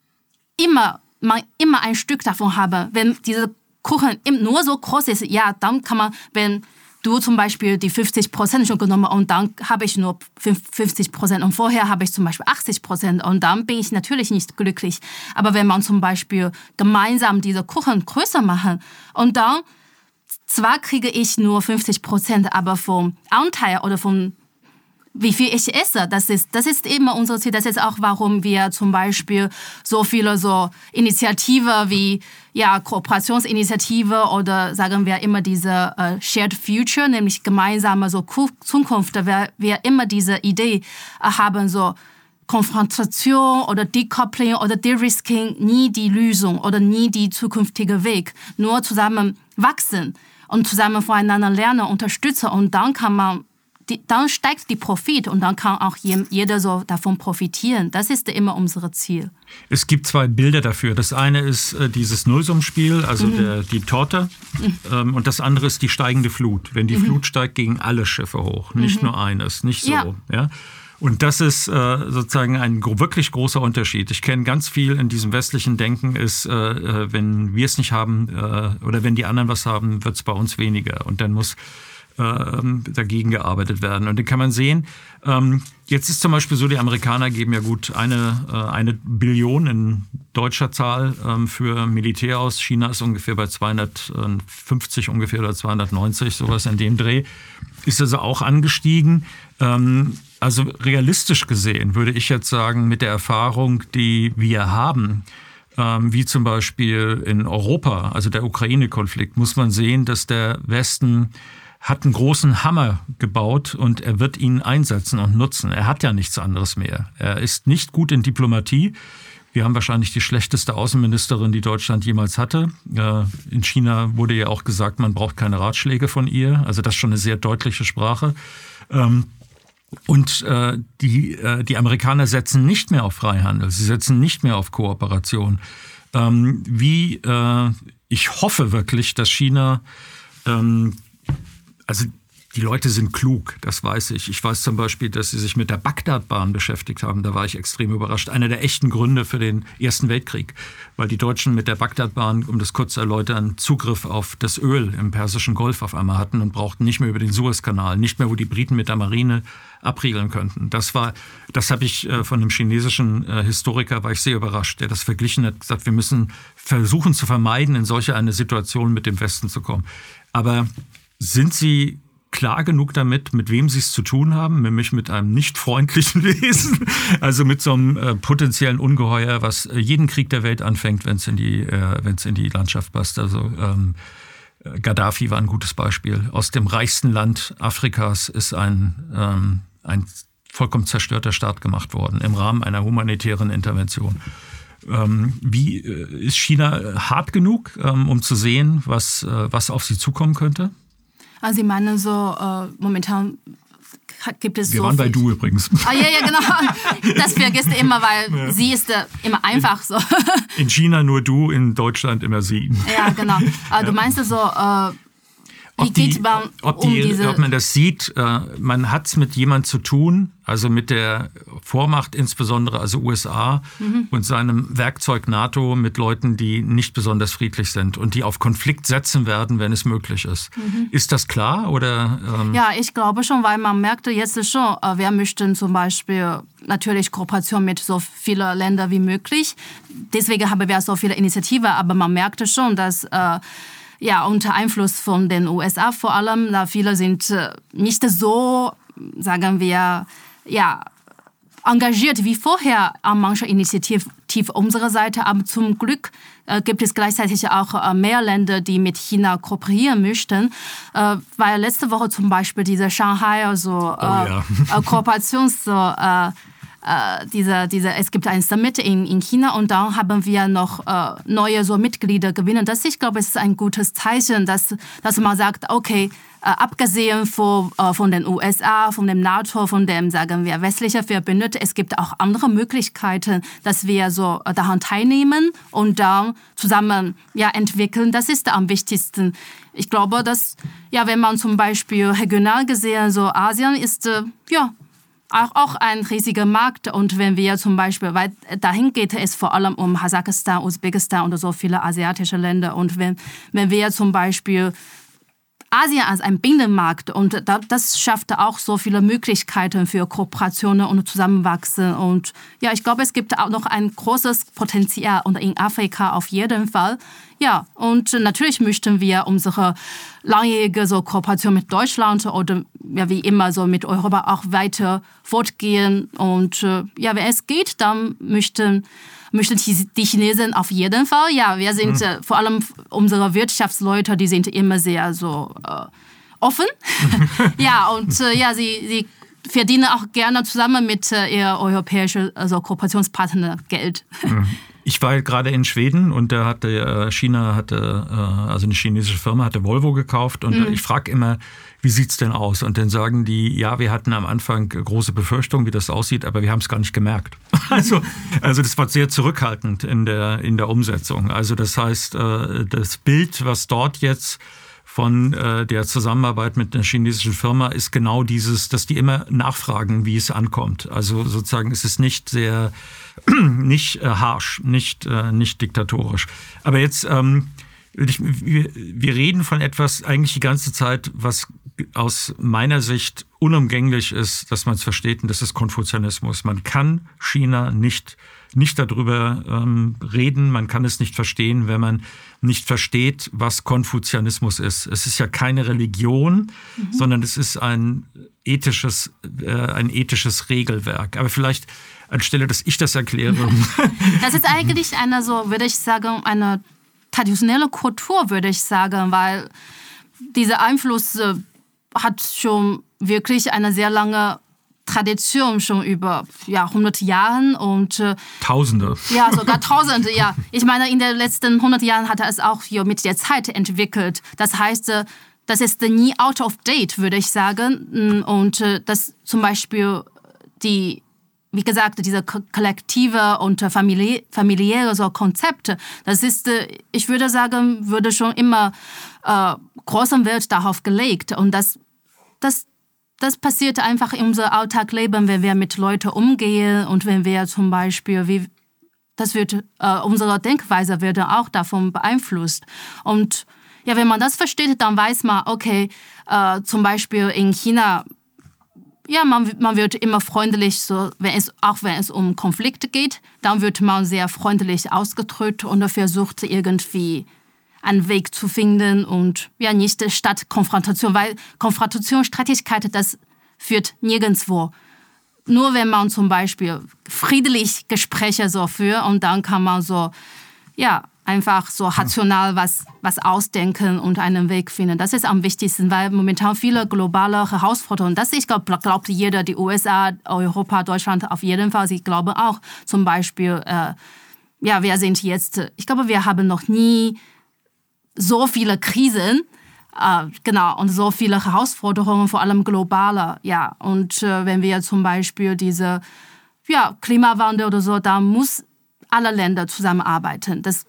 immer, man immer ein Stück davon habe. Wenn diese Kuchen nur so groß ist, ja, dann kann man, wenn du zum Beispiel die fünfzig Prozent schon genommen und dann habe ich nur fünfzig Prozent und vorher habe ich zum Beispiel achtzig Prozent und dann bin ich natürlich nicht glücklich. Aber wenn man zum Beispiel gemeinsam diese Kuchen größer machen und dann, zwar kriege ich nur fünfzig Prozent, aber vom Anteil oder vom wie viel ich esse, das ist, das ist immer unser Ziel. Das ist auch, warum wir zum Beispiel so viele so Initiativen wie ja, Kooperationsinitiative oder sagen wir immer diese uh, Shared Future, nämlich gemeinsame so Zukunft, weil wir immer diese Idee haben, so Konfrontation oder Decoupling oder De-Risking, nie die Lösung oder nie die zukünftige Weg. Nur zusammen wachsen und zusammen voneinander lernen, unterstützen und dann kann man Die, dann steigt die Profit und dann kann auch jeder so davon profitieren. Das ist immer unser Ziel. Es gibt zwei Bilder dafür. Das eine ist äh, dieses Nullsummenspiel, also mhm. der, die Torte. Mhm. Ähm, und das andere ist die steigende Flut. Wenn die mhm. Flut steigt, gegen alle Schiffe hoch. Nicht mhm. nur eines, nicht so. Ja. Ja? Und das ist äh, sozusagen ein wirklich großer Unterschied. Ich kenne ganz viel in diesem westlichen Denken ist, äh, wenn wir es nicht haben äh, oder wenn die anderen was haben, wird es bei uns weniger. Und dann muss dagegen gearbeitet werden. Und dann kann man sehen, jetzt ist zum Beispiel so, die Amerikaner geben ja gut eine, eine Billion in deutscher Zahl für Militär aus. China ist ungefähr bei zweihundertfünfzig ungefähr oder zweihundertneunzig, sowas in dem Dreh. Ist also auch angestiegen. Also realistisch gesehen würde ich jetzt sagen, mit der Erfahrung, die wir haben, wie zum Beispiel in Europa, also der Ukraine-Konflikt, muss man sehen, dass der Westen hat einen großen Hammer gebaut und er wird ihn einsetzen und nutzen. Er hat ja nichts anderes mehr. Er ist nicht gut in Diplomatie. Wir haben wahrscheinlich die schlechteste Außenministerin, die Deutschland jemals hatte. In China wurde ja auch gesagt, man braucht keine Ratschläge von ihr. Also das ist schon eine sehr deutliche Sprache. Und die, die Amerikaner setzen nicht mehr auf Freihandel. Sie setzen nicht mehr auf Kooperation. Wie, ich hoffe wirklich, dass China also die Leute sind klug, das weiß ich. Ich weiß zum Beispiel, dass sie sich mit der Bagdadbahn beschäftigt haben. Da war ich extrem überrascht. Einer der echten Gründe für den Ersten Weltkrieg. Weil die Deutschen mit der Bagdadbahn, um das kurz zu erläutern, Zugriff auf das Öl im Persischen Golf auf einmal hatten und brauchten nicht mehr über den Suezkanal, nicht mehr, wo die Briten mit der Marine abriegeln könnten. Das war, das habe ich von einem chinesischen Historiker, war ich sehr überrascht, der das verglichen hat, gesagt, wir müssen versuchen zu vermeiden, in solche eine Situation mit dem Westen zu kommen. Aber sind Sie klar genug damit, mit wem Sie es zu tun haben, nämlich mit einem nicht freundlichen Wesen, also mit so einem äh, potenziellen Ungeheuer, was äh, jeden Krieg der Welt anfängt, wenn es in die, äh, wenn es in die Landschaft passt. Also ähm, Gaddafi war ein gutes Beispiel. Aus dem reichsten Land Afrikas ist ein, ähm, ein vollkommen zerstörter Staat gemacht worden im Rahmen einer humanitären Intervention. Ähm, wie äh, ist China hart genug, ähm, um zu sehen, was, äh, was auf sie zukommen könnte? Also ich meine, so äh, momentan gibt es Wir so... waren bei du übrigens. Ah, ja, ja, genau. Das vergisst du immer, weil ja. sie ist äh, immer einfach so. In China nur du, in Deutschland immer sie. Ja, genau. Aber du meinst so... Äh, Wie geht man ob, um die, diese ob man das sieht, äh, man hat es mit jemand zu tun, also mit der Vormacht insbesondere, also U S A mhm. und seinem Werkzeug NATO, mit Leuten, die nicht besonders friedlich sind und die auf Konflikt setzen werden, wenn es möglich ist. Mhm. Ist das klar? Oder, ähm ja, ich glaube schon, weil man merkte jetzt schon, äh, wir möchten zum Beispiel natürlich Kooperation mit so vielen Ländern wie möglich. Deswegen haben wir so viele Initiativen, aber man merkte schon, dass äh, ja, unter Einfluss von den U S A vor allem, da viele sind nicht so, sagen wir, ja, engagiert wie vorher an mancher Initiative unserer Seite. Aber zum Glück äh, gibt es gleichzeitig auch äh, mehr Länder, die mit China kooperieren möchten. Äh, weil letzte Woche zum Beispiel diese Shanghai, also äh, oh, ja. äh, Kooperations, so, äh, äh, diese, diese, es gibt ein Summit in, in China und da haben wir noch äh, neue so Mitglieder gewinnen. Das, ich glaube, es ist ein gutes Zeichen, dass, dass man sagt, okay, äh, abgesehen von, äh, von den U S A, von dem NATO, von dem, sagen wir, westlichen Verbündeten, es gibt auch andere Möglichkeiten, dass wir so äh, daran teilnehmen und dann zusammen ja, entwickeln. Das ist am wichtigsten. Ich glaube, dass, ja, wenn man zum Beispiel regional gesehen, so Asien ist, äh, ja, Auch, auch ein riesiger Markt und wenn wir zum Beispiel, weil dahin geht es vor allem um Kasachstan, Usbekistan und so viele asiatische Länder und wenn, wenn wir zum Beispiel Asien als ein Binnenmarkt und das schafft auch so viele Möglichkeiten für Kooperationen und Zusammenwachsen und ja, ich glaube, es gibt auch noch ein großes Potenzial und in Afrika auf jeden Fall. Ja, und natürlich möchten wir unsere langjährige so Kooperation mit Deutschland oder ja, wie immer so mit Europa auch weiter fortgehen. Und ja, wenn es geht, dann möchten, möchten die Chinesen auf jeden Fall. Ja, wir sind mhm. äh, vor allem unsere Wirtschaftsleute, die sind immer sehr so äh, offen. ja, und äh, ja, sie, sie verdienen auch gerne zusammen mit äh, ihr europäischen also Kooperationspartner Geld. Mhm. Ich war gerade in Schweden und da hatte China hatte also eine chinesische Firma hatte Volvo gekauft und mhm. ich frage immer, wie sieht's denn aus? Und dann sagen die, ja, wir hatten am Anfang große Befürchtungen, wie das aussieht, aber wir haben es gar nicht gemerkt. Also, also das war sehr zurückhaltend in der in der Umsetzung. Also das heißt, das Bild, was dort jetzt von äh, der Zusammenarbeit mit einer chinesischen Firma ist genau dieses, dass die immer nachfragen, wie es ankommt. Also sozusagen ist es nicht sehr, nicht äh, harsh, nicht, äh, nicht diktatorisch. Aber jetzt, ähm, ich, wir, wir reden von etwas eigentlich die ganze Zeit, was aus meiner Sicht unumgänglich ist, dass man es versteht, und das ist Konfuzianismus. Man kann China nicht nicht darüber ähm, reden, man kann es nicht verstehen, wenn man nicht versteht, was Konfuzianismus ist. Es ist ja keine Religion, mhm. sondern es ist ein ethisches, äh, ein ethisches Regelwerk. Aber vielleicht anstelle, dass ich das erkläre. Das ist eigentlich eine, so würde ich sagen, eine traditionelle Kultur, würde ich sagen, weil dieser Einfluss äh, hat schon wirklich eine sehr lange Tradition schon über ja, hundert Jahren und äh, Tausende. Ja, sogar Tausende, ja. Ich meine, in den letzten hundert Jahren hat er es auch hier mit der Zeit entwickelt. Das heißt, äh, das ist nie out of date, würde ich sagen. Und äh, das zum Beispiel die, wie gesagt, diese kollektive und famili- familiäre so Konzepte, das ist, äh, ich würde sagen, würde schon immer äh, großen Wert darauf gelegt. Und das das, das passiert einfach in unserem Alltagsleben, wenn wir mit Leuten umgehen und wenn wir zum Beispiel, wie, das wird, äh, unsere Denkweise wird auch davon beeinflusst. Und ja, wenn man das versteht, dann weiß man, okay, äh, zum Beispiel in China, ja, man, man wird immer freundlich, so, wenn es, auch wenn es um Konflikte geht, dann wird man sehr freundlich ausgedrückt und versucht irgendwie einen Weg zu finden und ja, nicht statt Konfrontation, weil Konfrontation, Streitigkeit, das führt nirgendwo. Nur wenn man zum Beispiel friedlich Gespräche so führt und dann kann man so, ja, einfach so rational was, was ausdenken und einen Weg finden. Das ist am wichtigsten, weil momentan viele globale Herausforderungen, das ich glaube, glaubt jeder, die U S A, Europa, Deutschland auf jeden Fall, ich glaube auch zum Beispiel, äh, ja, wir sind jetzt, ich glaube, wir haben noch nie so viele Krisen, äh, genau, und so viele Herausforderungen, vor allem globale, ja. Und äh, wenn wir zum Beispiel diese, ja, Klimawandel oder so, da muss alle Länder zusammenarbeiten. Das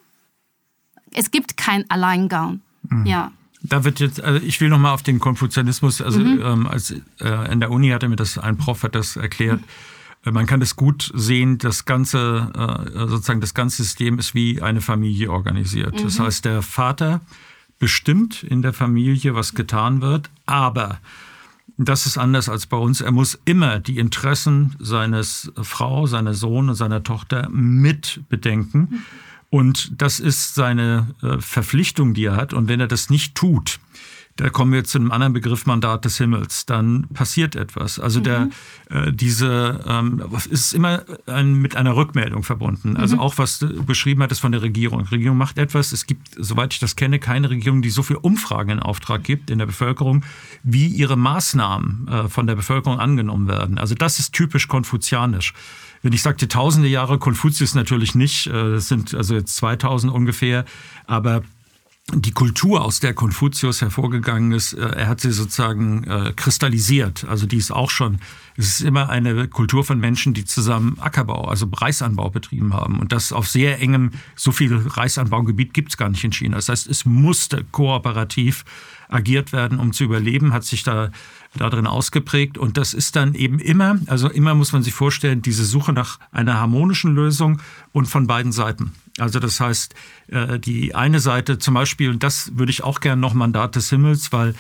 Es gibt keinen Alleingang. Mhm. Ja. Da wird jetzt, also ich will nochmal auf den Konfuzianismus, also mhm. ähm, als äh, in der Uni hatte mir das, ein Prof hat das erklärt, mhm. man kann das gut sehen, das ganze, äh, sozusagen das ganze System ist wie eine Familie organisiert. Mhm. Das heißt, der Vater bestimmt in der Familie, was getan wird, aber das ist anders als bei uns. Er muss immer die Interessen seines Frau, seiner Sohn und seiner Tochter mit bedenken. Mhm. Und das ist seine äh, Verpflichtung, die er hat. Und wenn er das nicht tut, da kommen wir zu einem anderen Begriff, Mandat des Himmels, dann passiert etwas. Also der, mhm. äh, diese ähm, ist immer ein, mit einer Rückmeldung verbunden. Also mhm. auch was du beschrieben hattest von der Regierung. Die Regierung macht etwas. Es gibt, soweit ich das kenne, keine Regierung, die so viel Umfragen in Auftrag gibt in der Bevölkerung, wie ihre Maßnahmen äh, von der Bevölkerung angenommen werden. Also das ist typisch konfuzianisch. Wenn ich sagte tausende Jahre, Konfuzius natürlich nicht, das sind also jetzt zweitausend ungefähr, aber die Kultur, aus der Konfuzius hervorgegangen ist, er hat sie sozusagen äh, kristallisiert. Also die ist auch schon, es ist immer eine Kultur von Menschen, die zusammen Ackerbau, also Reisanbau betrieben haben. Und das auf sehr engem, so viel Reisanbaugebiet gibt es gar nicht in China. Das heißt, es musste kooperativ agiert werden, um zu überleben, hat sich da darin ausgeprägt. Und das ist dann eben immer, also immer muss man sich vorstellen, diese Suche nach einer harmonischen Lösung und von beiden Seiten. Also das heißt, die eine Seite zum Beispiel, und das würde ich auch gerne noch Mandat des Himmels, weil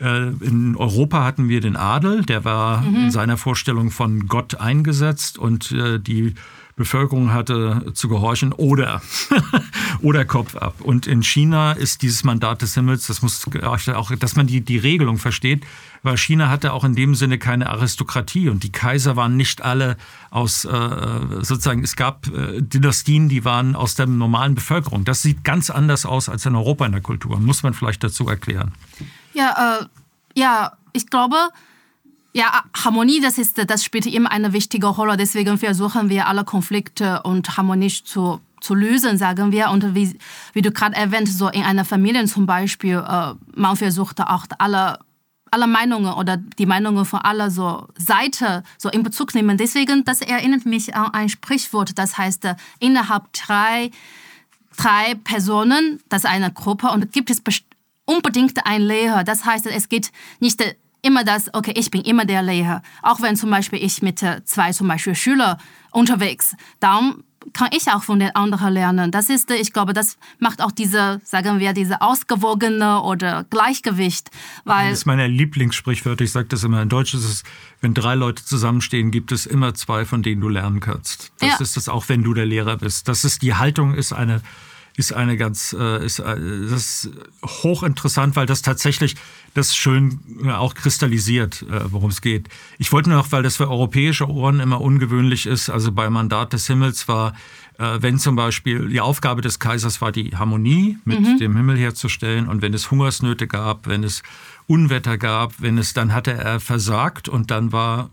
in Europa hatten wir den Adel, der war mhm. in seiner Vorstellung von Gott eingesetzt und die Bevölkerung hatte zu gehorchen oder, oder Kopf ab. Und in China ist dieses Mandat des Himmels, das muss auch, dass man die, die Regelung versteht, weil China hatte auch in dem Sinne keine Aristokratie und die Kaiser waren nicht alle aus, äh, sozusagen, es gab äh, Dynastien, die waren aus der normalen Bevölkerung. Das sieht ganz anders aus als in Europa in der Kultur. Muss man vielleicht dazu erklären. Ja, äh, ja, ich glaube, ja, Harmonie, das ist, das spielt immer eine wichtige Rolle. Deswegen versuchen wir alle Konflikte und harmonisch zu, zu lösen, sagen wir. Und wie, wie du gerade erwähnt, so in einer Familie zum Beispiel, äh, man versucht auch alle, alle Meinungen oder die Meinungen von aller so Seite so in Bezug nehmen. Deswegen, das erinnert mich an ein Sprichwort, das heißt, äh, innerhalb drei, drei Personen, das ist eine Gruppe, und gibt es unbedingt einen Lehrer. Das heißt, es geht nicht immer das, okay, ich bin immer der Lehrer. Auch wenn zum Beispiel ich mit zwei zum Beispiel Schüler unterwegs, dann kann ich auch von den anderen lernen. Das ist, ich glaube, das macht auch diese, sagen wir, diese ausgewogene oder Gleichgewicht. Weil das ist meine Lieblingssprichwörter. Ich sage das immer. In Deutsch ist es, wenn drei Leute zusammenstehen, gibt es immer zwei, von denen du lernen kannst. Das ja. ist es auch, wenn du der Lehrer bist. Das ist, die Haltung ist eine ist eine ganz, äh, ist, äh, das ist hochinteressant, weil das tatsächlich das schön äh, auch kristallisiert, äh, worum es geht. Ich wollte noch, weil das für europäische Ohren immer ungewöhnlich ist, also bei Mandat des Himmels war, äh, wenn zum Beispiel die Aufgabe des Kaisers war, die Harmonie mit mhm. dem Himmel herzustellen, und wenn es Hungersnöte gab, wenn es Unwetter gab, wenn es, dann hatte er versagt und dann war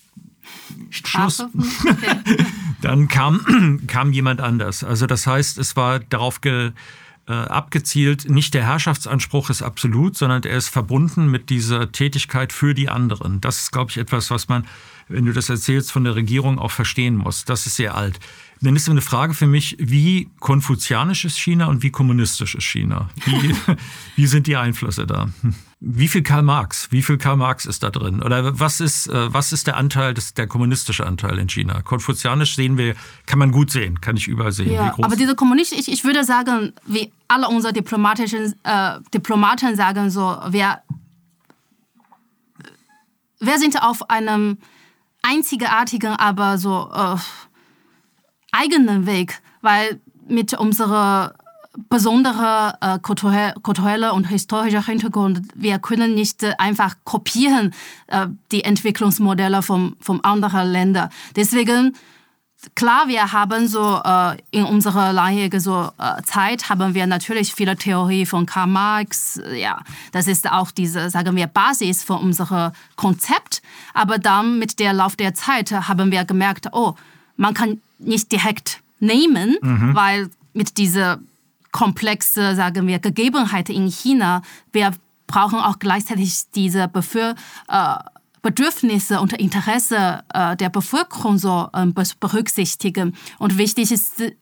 Schluss. Okay. Dann kam, kam jemand anders. Also das heißt, es war darauf ge, äh, abgezielt, nicht der Herrschaftsanspruch ist absolut, sondern er ist verbunden mit dieser Tätigkeit für die anderen. Das ist, glaube ich, etwas, was man, wenn du das erzählst, von der Regierung auch verstehen muss. Das ist sehr alt. Dann ist eine Frage für mich, wie konfuzianisch ist China und wie kommunistisch ist China? Wie, wie sind die Einflüsse da? Wie viel Karl Marx? Wie viel Karl Marx ist da drin? Oder was ist, was ist der Anteil, des, der kommunistische Anteil in China? Konfuzianisch sehen wir, kann man gut sehen, kann ich überall sehen. Ja, aber diese Kommunist, ich, ich würde sagen, wie alle unsere diplomatischen äh, Diplomaten sagen, so, wir, wir sind auf einem einzigartigen, aber so äh, eigenen Weg, weil mit unserer besondere äh, kulturelle und historische Hintergrund. Wir können nicht äh, einfach kopieren äh, die Entwicklungsmodelle von, von anderen Ländern. Deswegen, klar, wir haben so äh, in unserer langjährigen so, äh, Zeit haben wir natürlich viele Theorie von Karl Marx. Ja, das ist auch diese, sagen wir, Basis von unserem Konzept. Aber dann mit der Lauf der Zeit haben wir gemerkt, oh, man kann nicht direkt nehmen, mhm. weil mit dieser komplexe, sagen wir, Gegebenheiten in China. Wir brauchen auch gleichzeitig diese Befür, äh, Bedürfnisse und Interesse äh, der Bevölkerung so äh, berücksichtigen. Und wichtig ist, äh,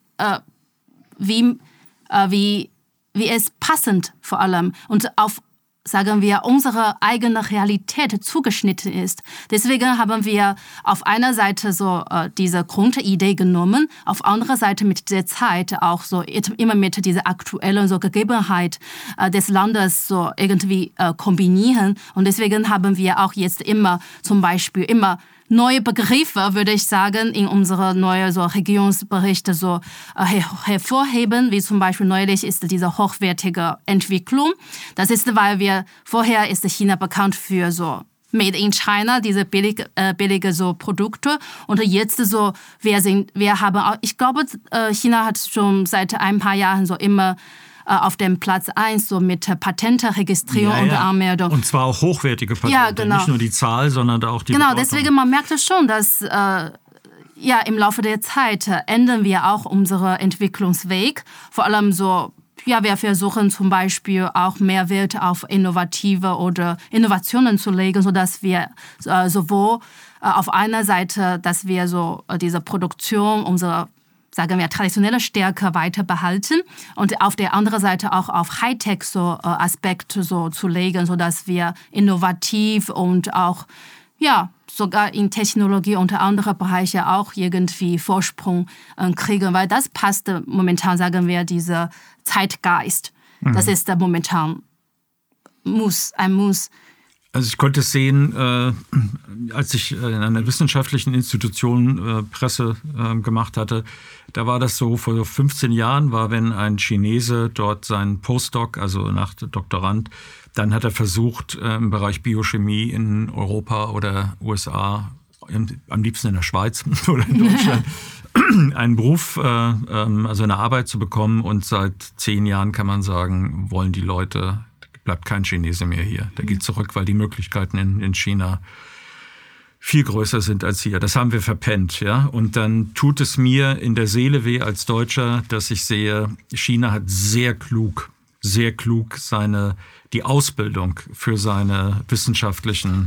wie, äh, wie, wie es passend vor allem und auf, sagen wir, unsere eigene Realität zugeschnitten ist. Deswegen haben wir auf einer Seite so äh, diese Grundidee genommen, auf anderer Seite mit der Zeit auch so immer mit dieser aktuellen so Gegebenheit äh, des Landes so irgendwie äh, kombinieren. Und deswegen haben wir auch jetzt immer zum Beispiel immer neue Begriffe, würde ich sagen, in unsere neuen so Regierungsberichte so äh, her- hervorheben, wie zum Beispiel neulich ist diese hochwertige Entwicklung. Das ist, weil wir, vorher ist China bekannt für so Made in China, diese billig, äh, billige so Produkte. Und jetzt so, wir sind, wir haben auch, ich glaube, äh, China hat schon seit ein paar Jahren so immer auf dem Platz eins, so mit Patenteregistrierung ja, ja. und Anmeldung. Und zwar auch hochwertige Patente, ja, genau. Nicht nur die Zahl, sondern auch die Genau, Bedeutung. Deswegen, man merkt es schon, dass äh, ja, im Laufe der Zeit ändern wir auch unseren Entwicklungsweg. Vor allem so, ja, wir versuchen zum Beispiel auch mehr Wert auf innovative oder Innovationen zu legen, sodass wir äh, sowohl äh, auf einer Seite, dass wir so äh, diese Produktion, unsere sagen wir, traditionelle Stärke weiter behalten und auf der anderen Seite auch auf Hightech so äh, Aspekte so zu legen, sodass wir innovativ und auch, ja, sogar in Technologie und andere Bereiche auch irgendwie Vorsprung äh, kriegen, weil das passt äh, momentan, sagen wir, dieser Zeitgeist. Mhm. Das ist äh, momentan Muss, ein Muss. Also ich konnte es sehen, äh, als ich in einer wissenschaftlichen Institution äh, Presse äh, gemacht hatte, da war das so, vor fünfzehn Jahren war, wenn ein Chinese dort seinen Postdoc, also nach Doktorand, dann hat er versucht, äh, im Bereich Biochemie in Europa oder U S A, im, am liebsten in der Schweiz oder in Deutschland, einen Beruf, äh, also eine Arbeit zu bekommen. Und seit zehn Jahren kann man sagen, wollen die Leute, bleibt kein Chinese mehr hier. Der geht zurück, weil die Möglichkeiten in, in China viel größer sind als hier. Das haben wir verpennt, ja. Und dann tut es mir in der Seele weh als Deutscher, dass ich sehe, China hat sehr klug, sehr klug seine, die Ausbildung für seine wissenschaftlichen,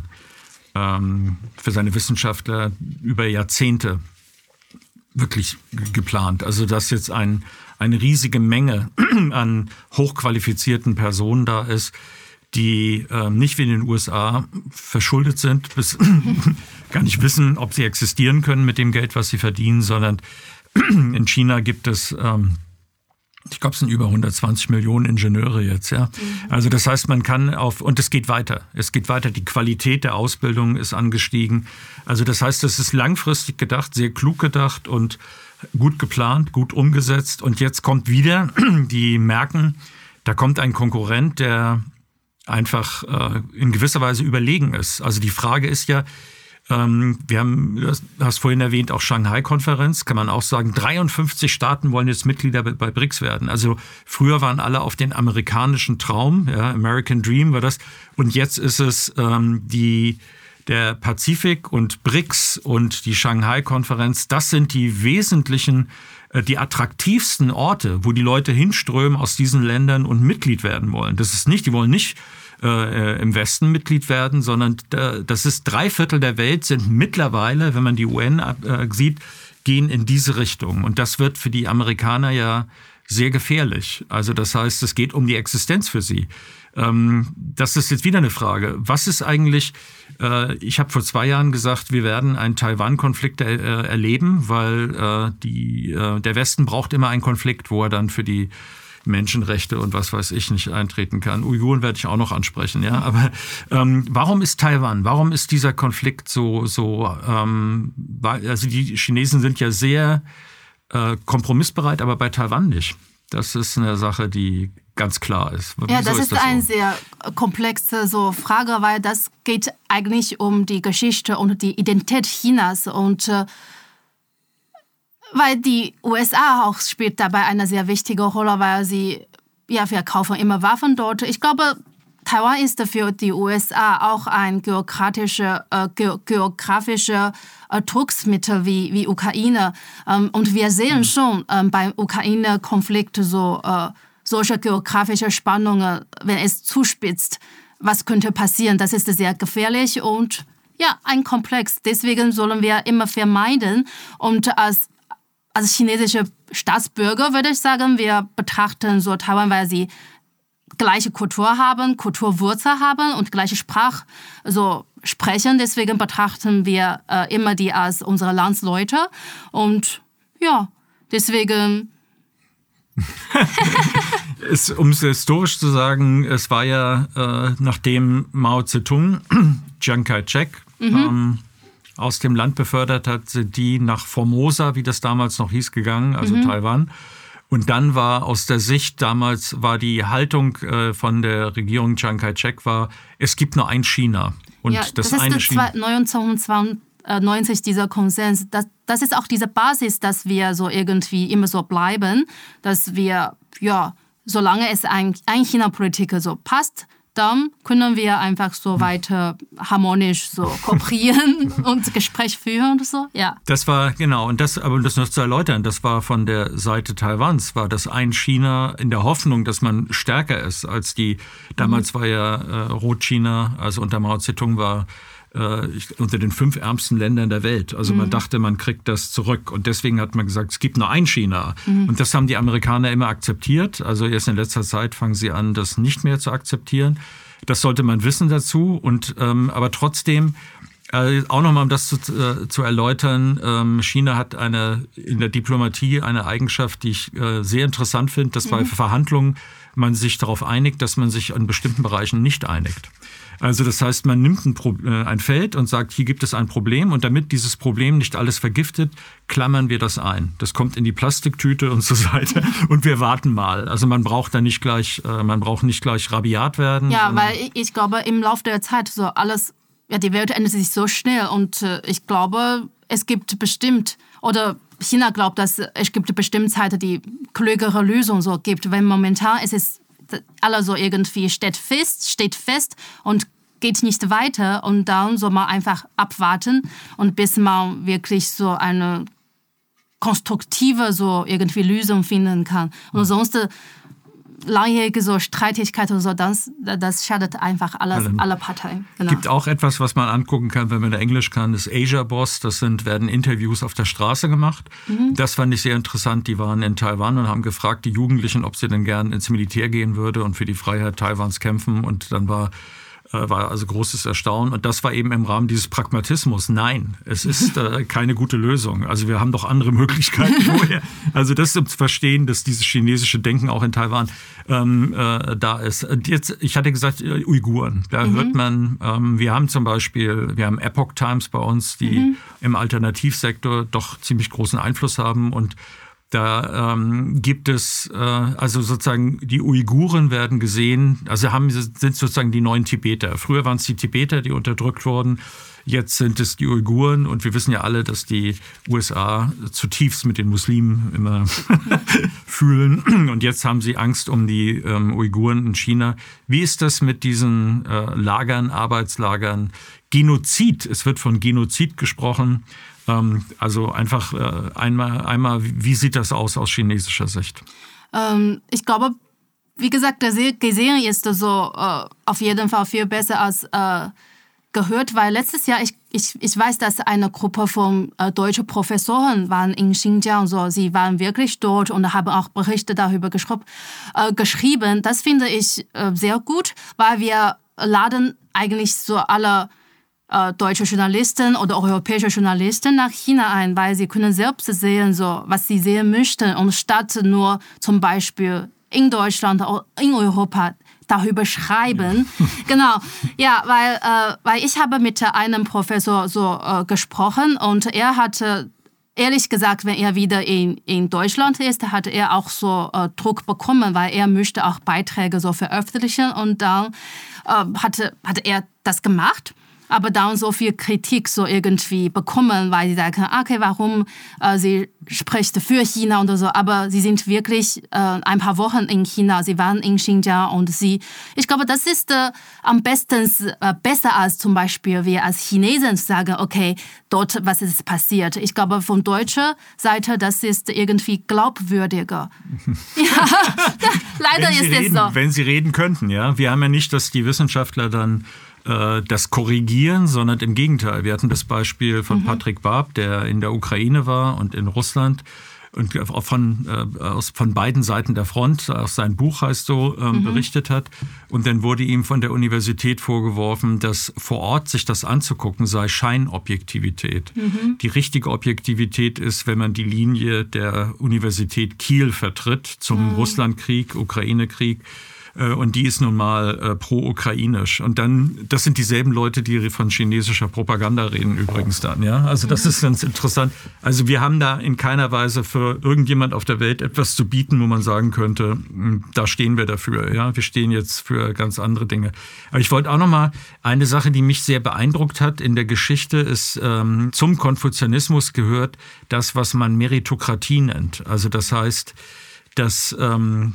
ähm, für seine Wissenschaftler über Jahrzehnte wirklich geplant. Also, dass jetzt ein, eine riesige Menge an hochqualifizierten Personen da ist, die äh, nicht wie in den U S A verschuldet sind, bis gar nicht wissen, ob sie existieren können mit dem Geld, was sie verdienen, sondern in China gibt es, ähm, ich glaube, es sind über hundertzwanzig Millionen Ingenieure jetzt, ja. Also das heißt, man kann auf, und es geht weiter. Es geht weiter. Die Qualität der Ausbildung ist angestiegen. Also das heißt, es ist langfristig gedacht, sehr klug gedacht und gut geplant, gut umgesetzt. Und jetzt kommt wieder, die merken, da kommt ein Konkurrent, der einfach äh, in gewisser Weise überlegen ist. Also die Frage ist ja, ähm, wir haben, du hast vorhin erwähnt, auch Shanghai-Konferenz, kann man auch sagen, dreiundfünfzig Staaten wollen jetzt Mitglieder bei B R I C S werden. Also früher waren alle auf den amerikanischen Traum, ja, American Dream war das. Und jetzt ist es ähm, die der Pazifik und B R I C S und die Shanghai-Konferenz. Das sind die wesentlichen, äh, die attraktivsten Orte, wo die Leute hinströmen aus diesen Ländern und Mitglied werden wollen. Das ist nicht, die wollen nicht äh, im Westen Mitglied werden, sondern äh, das ist drei Viertel der Welt sind mittlerweile, wenn man die U N äh, sieht, gehen in diese Richtung. Und das wird für die Amerikaner ja sehr gefährlich. Also das heißt, es geht um die Existenz für sie. Ähm, das ist jetzt wieder eine Frage. Was ist eigentlich, äh, ich habe vor zwei Jahren gesagt, wir werden einen Taiwan-Konflikt er, äh, erleben, weil äh, die, äh, der Westen braucht immer einen Konflikt, wo er dann für die Menschenrechte und was weiß ich nicht eintreten kann. Uiguren werde ich auch noch ansprechen, ja. Aber ähm, warum ist Taiwan? Warum ist dieser Konflikt so, so? Ähm, also die Chinesen sind ja sehr äh, kompromissbereit, aber bei Taiwan nicht. Das ist eine Sache, die ganz klar ist. Ja, Wieso das ist, ist das eine so? sehr komplexe so Frage, weil das geht eigentlich um die Geschichte und die Identität Chinas und äh, weil die U S A auch spielt dabei eine sehr wichtige Rolle, weil sie, ja, wir kaufen immer Waffen dort. Ich glaube, Taiwan ist für die U S A auch ein geografisches äh, ge geografische, äh, Drucksmittel wie, wie Ukraine. Ähm, und wir sehen schon ähm, beim Ukraine-Konflikt so äh, solche geografische Spannungen, wenn es zuspitzt, was könnte passieren. Das ist sehr gefährlich und ja, ein Komplex. Deswegen sollen wir immer vermeiden und als Als chinesische Staatsbürger würde ich sagen, wir betrachten so Taiwan, weil sie gleiche Kultur haben, Kulturwurzel haben und gleiche Sprache so sprechen. Deswegen betrachten wir äh, immer die als unsere Landsleute. Und ja, deswegen... es, um es historisch zu sagen, es war ja, äh, nachdem Mao Zedong, Chiang Kai-shek, mhm. ähm, aus dem Land befördert hat, sind die nach Formosa, wie das damals noch hieß, gegangen, also mhm. Taiwan. Und dann war aus der Sicht, damals war die Haltung äh, von der Regierung Chiang Kai-shek war, es gibt nur ein China. Und ja, das, das eine ist China. neunzehnhundertzweiundneunzig dieser Konsens. Das, das ist auch diese Basis, dass wir so irgendwie immer so bleiben, dass wir, ja, solange es ein, ein China-Politik so passt, dann können wir einfach so weiter harmonisch so kooperieren und Gespräch führen und so, ja. Das war, genau, und das, aber um das noch zu erläutern, das war von der Seite Taiwans, war das ein China in der Hoffnung, dass man stärker ist als die, damals mhm. war ja äh, Rot-China, also unter Mao Zedong war äh, unter den fünf ärmsten Ländern der Welt. Also mhm. man dachte, man kriegt das zurück und deswegen hat man gesagt, es gibt nur ein China. Mhm. Und das haben die Amerikaner immer akzeptiert. Also erst in letzter Zeit fangen sie an, das nicht mehr zu akzeptieren. Das sollte man wissen dazu. Und ähm, aber trotzdem, äh, auch nochmal, um das zu, äh, zu erläutern, ähm, China hat eine in der Diplomatie eine Eigenschaft, die ich äh, sehr interessant finde, dass bei mhm. Verhandlungen man sich darauf einigt, dass man sich in bestimmten Bereichen nicht einigt. Also das heißt, man nimmt ein, Pro, äh, ein Feld und sagt, hier gibt es ein Problem und damit dieses Problem nicht alles vergiftet, klammern wir das ein. Das kommt in die Plastiktüte und so weiter und wir warten mal. Also man braucht da nicht gleich, äh, man braucht nicht gleich rabiat werden. Ja, weil ich, ich glaube, im Laufe der Zeit so alles, ja, die Welt ändert sich so schnell und äh, ich glaube, es gibt bestimmt, oder China glaubt, dass es gibt bestimmt Zeiten, die klügere Lösungen so gibt, weil momentan ist es alles so irgendwie steht fest, steht fest und geht nicht weiter und dann soll man einfach abwarten und bis man wirklich so eine konstruktive so irgendwie Lösung finden kann. Und sonst langjährige so Streitigkeit oder so, das, das schadet einfach alles, alle Parteien. Es genau. gibt auch etwas, was man angucken kann, wenn man Englisch kann, das Asia Boss. Das sind, werden Interviews auf der Straße gemacht. Mhm. Das fand ich sehr interessant. Die waren in Taiwan und haben gefragt, die Jugendlichen, ob sie denn gern ins Militär gehen würde und für die Freiheit Taiwans kämpfen. Und dann war war also großes Erstaunen. Und das war eben im Rahmen dieses Pragmatismus. Nein, es ist äh, keine gute Lösung. Also wir haben doch andere Möglichkeiten vorher. Also das um zu verstehen, dass dieses chinesische Denken auch in Taiwan ähm, äh, da ist. Und jetzt, ich hatte gesagt, äh, Uiguren. Da mhm. hört man, ähm, wir haben zum Beispiel, wir haben Epoch Times bei uns, die mhm. im Alternativsektor doch ziemlich großen Einfluss haben und da ähm, gibt es, äh, also sozusagen die Uiguren werden gesehen, also haben, sind sozusagen die neuen Tibeter. Früher waren es die Tibeter, die unterdrückt wurden. Jetzt sind es die Uiguren und wir wissen ja alle, dass die U S A zutiefst mit den Muslimen immer fühlen. Und jetzt haben sie Angst um die ähm, Uiguren in China. Wie ist das mit diesen äh, Lagern, Arbeitslagern? Genozid, es wird von Genozid gesprochen. Also einfach äh, einmal, einmal, wie sieht das aus aus chinesischer Sicht? Ähm, ich glaube, wie gesagt, der Gesehen ist so äh, auf jeden Fall viel besser als äh, gehört, weil letztes Jahr, ich, ich, ich weiß, dass eine Gruppe von äh, deutschen Professoren waren in Xinjiang, so, sie waren wirklich dort und haben auch Berichte darüber geschrieben. Äh, geschrieben. Das finde ich äh, sehr gut, weil wir laden eigentlich so alle äh, deutsche Journalisten oder europäische Journalisten nach China ein, weil sie können selbst sehen, so, was sie sehen möchten und statt nur zum Beispiel in Deutschland oder in Europa darüber schreiben. Genau, ja, weil, äh, weil ich habe mit einem Professor so äh, gesprochen und er hatte, ehrlich gesagt, wenn er wieder in, in Deutschland ist, hatte er auch so äh, Druck bekommen, weil er möchte auch Beiträge so veröffentlichen und dann äh, hatte, hatte er das gemacht. Aber dann so viel Kritik so irgendwie bekommen, weil sie sagen, okay, warum äh, sie spricht für China und so. Aber sie sind wirklich äh, ein paar Wochen in China. Sie waren in Xinjiang und sie, ich glaube, das ist äh, am besten äh, besser als zum Beispiel wir als Chinesen sagen, okay, dort, was ist passiert. Ich glaube, von deutscher Seite, das ist irgendwie glaubwürdiger. Ja, leider ist es so. Wenn sie reden könnten, ja. Wir haben ja nicht, dass die Wissenschaftler dann das korrigieren, sondern im Gegenteil. Wir hatten das Beispiel von mhm. Patrick Barb, der in der Ukraine war und in Russland und auch von, äh, aus, von beiden Seiten der Front, aus seinem Buch heißt so, ähm, mhm. berichtet hat. Und dann wurde ihm von der Universität vorgeworfen, dass vor Ort sich das anzugucken sei Scheinobjektivität. Mhm. Die richtige Objektivität ist, wenn man die Linie der Universität Kiel vertritt zum mhm. Russlandkrieg, Ukraine-Krieg. Und die ist nun mal äh, pro-ukrainisch. Und dann, das sind dieselben Leute, die von chinesischer Propaganda reden übrigens dann, ja. Also das ist ganz interessant. Also wir haben da in keiner Weise für irgendjemand auf der Welt etwas zu bieten, wo man sagen könnte, da stehen wir dafür, ja. Wir stehen jetzt für ganz andere Dinge. Aber ich wollte auch noch mal eine Sache, die mich sehr beeindruckt hat in der Geschichte, ist, ähm, zum Konfuzianismus gehört das, was man Meritokratie nennt. Also das heißt, dass ähm,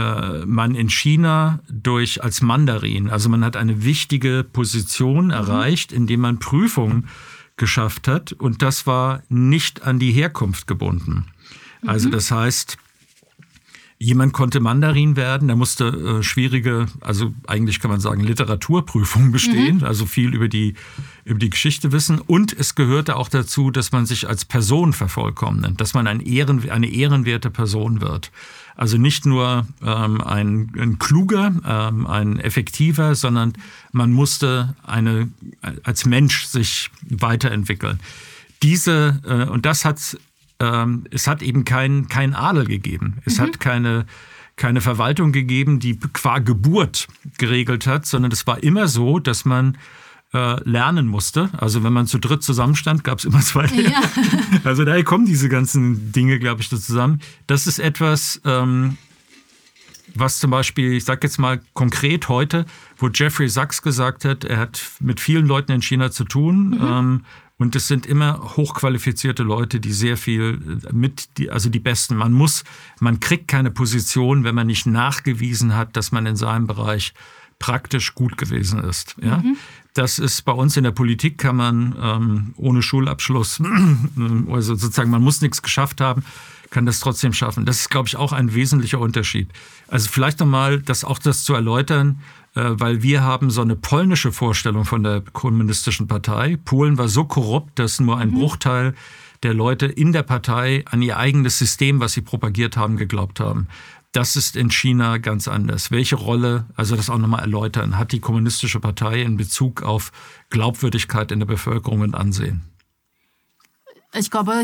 man in China durch als Mandarin, also man hat eine wichtige Position erreicht, indem man Prüfungen geschafft hat und das war nicht an die Herkunft gebunden. Also das heißt, jemand konnte Mandarin werden, der musste äh, schwierige, also eigentlich kann man sagen Literaturprüfungen bestehen, mhm. also viel über die über die Geschichte wissen und es gehörte auch dazu, dass man sich als Person vervollkommnet, dass man ein Ehren, eine ehrenwerte Person wird. Also nicht nur ähm, ein, ein kluger, ähm, ein effektiver, sondern man musste eine, als Mensch sich weiterentwickeln. Diese, äh, und das hat, ähm, es hat eben kein, kein Adel gegeben. Es mhm. hat keine, keine Verwaltung gegeben, die qua Geburt geregelt hat, sondern es war immer so, dass man lernen musste. Also wenn man zu dritt zusammenstand, gab es immer zwei Lehrer. Ja. Also daher kommen diese ganzen Dinge, glaube ich, da zusammen. Das ist etwas, ähm, was zum Beispiel, ich sage jetzt mal konkret heute, wo Jeffrey Sachs gesagt hat, er hat mit vielen Leuten in China zu tun. Mhm. Ähm, und es sind immer hochqualifizierte Leute, die sehr viel mit, die, also die Besten. Man muss, man kriegt keine Position, wenn man nicht nachgewiesen hat, dass man in seinem Bereich praktisch gut gewesen ist. Ja? Mhm. Das ist bei uns in der Politik, kann man ähm, ohne Schulabschluss, also sozusagen man muss nichts geschafft haben, kann das trotzdem schaffen. Das ist, glaube ich, auch ein wesentlicher Unterschied. Also vielleicht nochmal, das auch das zu erläutern, äh, weil wir haben so eine polnische Vorstellung von der kommunistischen Partei. Polen war so korrupt, dass nur ein mhm. Bruchteil der Leute in der Partei an ihr eigenes System, was sie propagiert haben, geglaubt haben. Das ist in China ganz anders. Welche Rolle, also das auch nochmal erläutern, hat die kommunistische Partei in Bezug auf Glaubwürdigkeit in der Bevölkerung und Ansehen? Ich glaube,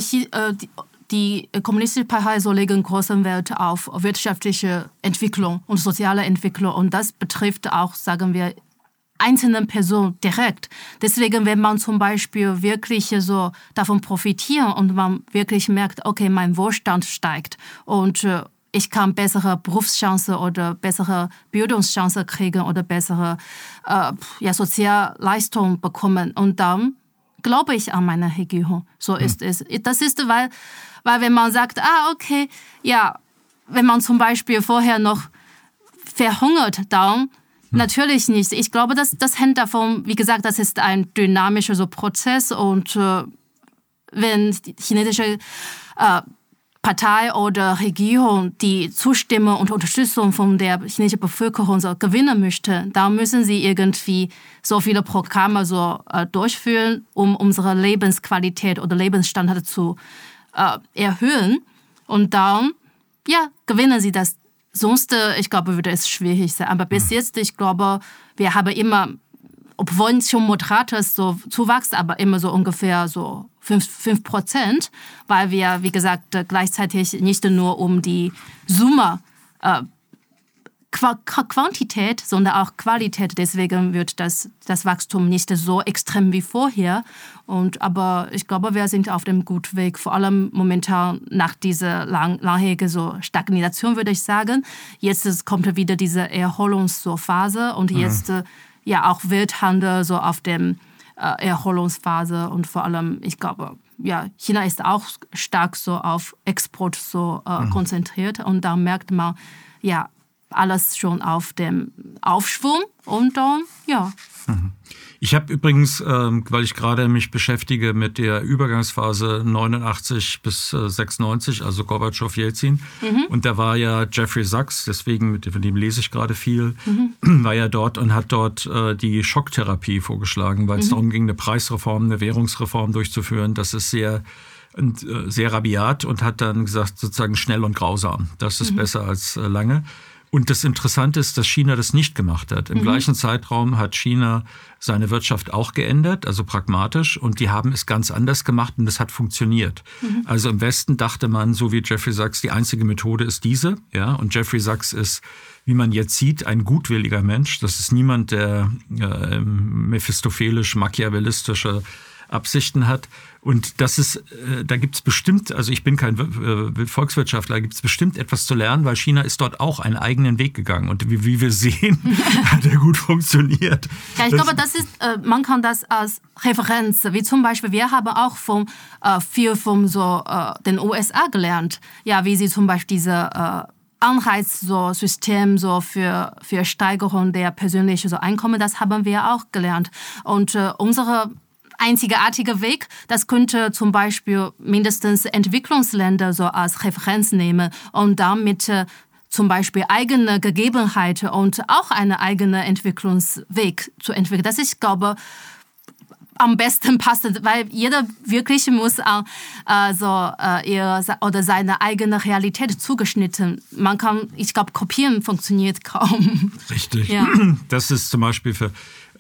die kommunistische Partei so legen großen Wert auf wirtschaftliche Entwicklung und soziale Entwicklung. Und das betrifft auch, sagen wir, einzelnen Personen direkt. Deswegen, wenn man zum Beispiel wirklich so davon profitiert und man wirklich merkt, okay, mein Wohlstand steigt und ich kann bessere Berufschancen oder bessere Bildungschancen kriegen oder bessere äh, ja, Sozialleistungen bekommen. Und dann glaube ich an meine Regierung. So hm. ist es. Das ist, weil, weil wenn man sagt, ah, okay, ja, wenn man zum Beispiel vorher noch verhungert, dann hm. natürlich nicht. Ich glaube, das, das hängt davon, wie gesagt, das ist ein dynamischer so Prozess und äh, wenn die chinesische äh, Partei oder Regierung die Zustimmung und Unterstützung von der chinesischen Bevölkerung so gewinnen möchte, dann müssen sie irgendwie so viele Programme so äh, durchführen, um unsere Lebensqualität oder Lebensstandard zu äh, erhöhen. Und dann, ja, gewinnen sie das. Sonst, äh, ich glaube, würde es schwierig sein. Aber bis jetzt, ich glaube, wir haben immer, obwohl schon moderates so Zuwachs, aber immer so ungefähr so fünf Prozent, weil wir, wie gesagt, gleichzeitig nicht nur um die Summe, äh, Qu- Quantität, sondern auch Qualität. Deswegen wird das, das Wachstum nicht so extrem wie vorher. Und, aber ich glaube, wir sind auf dem guten Weg, vor allem momentan nach dieser lang, langjährigen so Stagnation, würde ich sagen. Jetzt ist, kommt wieder diese Erholungsphase und jetzt mhm. ja auch Welthandel so auf dem äh, Erholungsphase und vor allem, ich glaube, ja, China ist auch stark so auf Export so äh, mhm. konzentriert und da merkt man, ja, alles schon auf dem Aufschwung und dann, ja. Ich habe übrigens, ähm, weil ich gerade mich beschäftige mit der Übergangsphase neunundachtzig bis sechsundneunzig, also Gorbatschow, Jelzin, mhm. und da war ja Jeffrey Sachs, deswegen, mit, von dem lese ich gerade viel, mhm. war ja dort und hat dort äh, die Schocktherapie vorgeschlagen, weil es mhm. darum ging, eine Preisreform, eine Währungsreform durchzuführen. Das ist sehr Und, äh, sehr rabiat und hat dann gesagt, sozusagen schnell und grausam. Das ist mhm. besser als äh, lange. Und das Interessante ist, dass China das nicht gemacht hat. Im mhm. gleichen Zeitraum hat China seine Wirtschaft auch geändert, also pragmatisch. Und die haben es ganz anders gemacht und es hat funktioniert. Mhm. Also im Westen dachte man, so wie Jeffrey Sachs, die einzige Methode ist diese. Ja, und Jeffrey Sachs ist, wie man jetzt sieht, ein gutwilliger Mensch. Das ist niemand, der äh, mephistophelisch, machiavellistische Absichten hat. Und das ist, äh, da gibt's bestimmt, also ich bin kein äh, Volkswirtschaftler, da gibt's bestimmt etwas zu lernen, weil China ist dort auch einen eigenen Weg gegangen. Und wie, wie wir sehen, hat er gut funktioniert. Ja, ich das, glaube, das ist, äh, man kann das als Referenz, wie zum Beispiel, wir haben auch vom, äh, viel von so, äh, den U S A gelernt, ja, wie sie zum Beispiel diese äh, Anreizsystem so für, für Steigerung der persönlichen so Einkommen, das haben wir auch gelernt. Und äh, unsere einzigartiger Weg, das könnte zum Beispiel mindestens Entwicklungsländer so als Referenz nehmen und damit äh, zum Beispiel eigene Gegebenheiten und auch einen eigenen Entwicklungsweg zu entwickeln. Das ist, glaube am besten passt, weil jeder wirklich muss an äh, so äh, ihr, oder seine eigene Realität zugeschnitten. Man kann, ich glaube, kopieren funktioniert kaum. Richtig. Ja. Das ist zum Beispiel für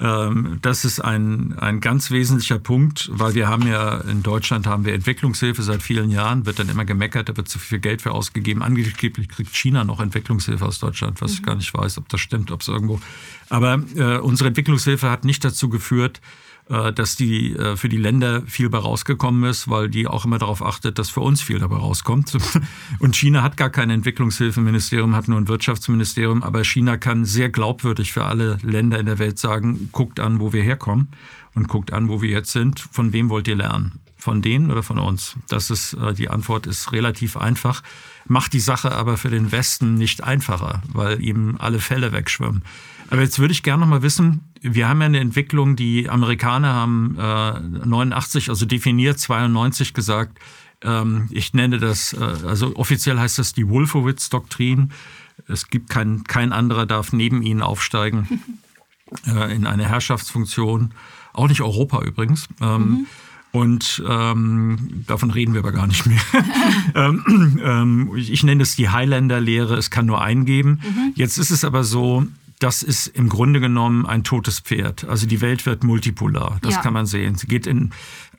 Das ist ein, ein ganz wesentlicher Punkt, weil wir haben ja in Deutschland haben wir Entwicklungshilfe seit vielen Jahren, wird dann immer gemeckert, da wird zu viel Geld für ausgegeben. Angeblich kriegt China noch Entwicklungshilfe aus Deutschland, was mhm. ich gar nicht weiß, ob das stimmt, ob es irgendwo. Aber äh, unsere Entwicklungshilfe hat nicht dazu geführt, äh, dass die äh, für die Länder viel bei rausgekommen ist, weil die auch immer darauf achtet, dass für uns viel dabei rauskommt. Und China hat gar kein Entwicklungshilfeministerium, hat nur ein Wirtschaftsministerium, aber China kann sehr glaubwürdig für alle Länder in der Welt sagen, guckt an, wo wir herkommen und guckt an, wo wir jetzt sind. Von wem wollt ihr lernen? Von denen oder von uns? Das ist, die Antwort ist relativ einfach, macht die Sache aber für den Westen nicht einfacher, weil ihm alle Fälle wegschwimmen. Aber jetzt würde ich gerne noch mal wissen, wir haben ja eine Entwicklung, die Amerikaner haben äh, neunundachtzig, also definiert, zweiundneunzig gesagt, ähm, ich nenne das, äh, also offiziell heißt das die Wolfowitz-Doktrin. Es gibt kein, kein anderer darf neben ihnen aufsteigen äh, in eine Herrschaftsfunktion. Auch nicht Europa übrigens. Ähm, mhm. Und ähm, davon reden wir aber gar nicht mehr. ähm, ähm, ich nenne es die Highlander-Lehre, es kann nur einen geben. Mhm. Jetzt ist es aber so, das ist im Grunde genommen ein totes Pferd. Also die Welt wird multipolar, das ja. kann man sehen. Sie geht in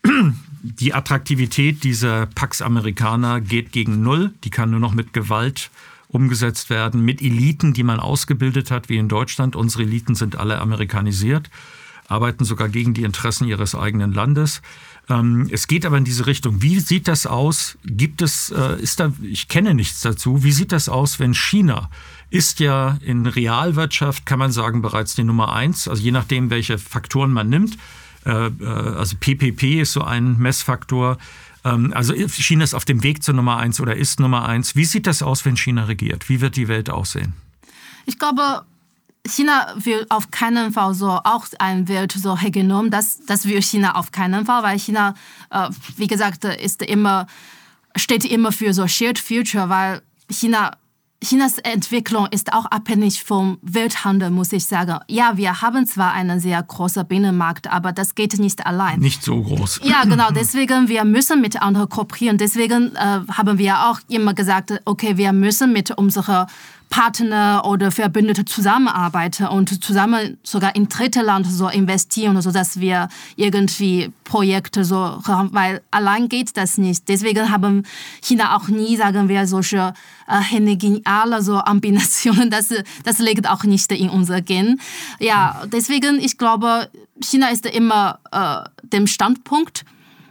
die Attraktivität dieser Pax Americana geht gegen Null. Die kann nur noch mit Gewalt umgesetzt werden, mit Eliten, die man ausgebildet hat, wie in Deutschland. Unsere Eliten sind alle amerikanisiert, arbeiten sogar gegen die Interessen ihres eigenen Landes. Es geht aber in diese Richtung. Wie sieht das aus? Gibt es, ist da, ich kenne nichts dazu. Wie sieht das aus, wenn China ist ja in Realwirtschaft, kann man sagen, bereits die Nummer eins. Also je nachdem, welche Faktoren man nimmt. Also P P P ist so ein Messfaktor. Also China ist auf dem Weg zur Nummer eins oder ist Nummer eins. Wie sieht das aus, wenn China regiert? Wie wird die Welt aussehen? Ich glaube, China will auf keinen Fall so auch ein Welt so Hegenom. Das, das will China auf keinen Fall, weil China, äh, wie gesagt, ist immer steht immer für so Shared Future, weil China, Chinas Entwicklung ist auch abhängig vom Welthandel, muss ich sagen. Ja, wir haben zwar einen sehr großen Binnenmarkt, aber das geht nicht allein. Nicht so groß. Ja, genau. Deswegen, wir müssen mit anderen kooperieren. Deswegen äh, haben wir auch immer gesagt, okay, wir müssen mit unseren Partner oder Verbündete zusammenarbeiten und zusammen sogar in dritte Land so investieren, so dass wir irgendwie Projekte so, weil allein geht das nicht. Deswegen haben China auch nie, sagen wir, solche äh, geniale so Ambitionen. Das, das liegt auch nicht in unser Gen. Ja, deswegen, ich glaube, China ist immer äh, dem Standpunkt,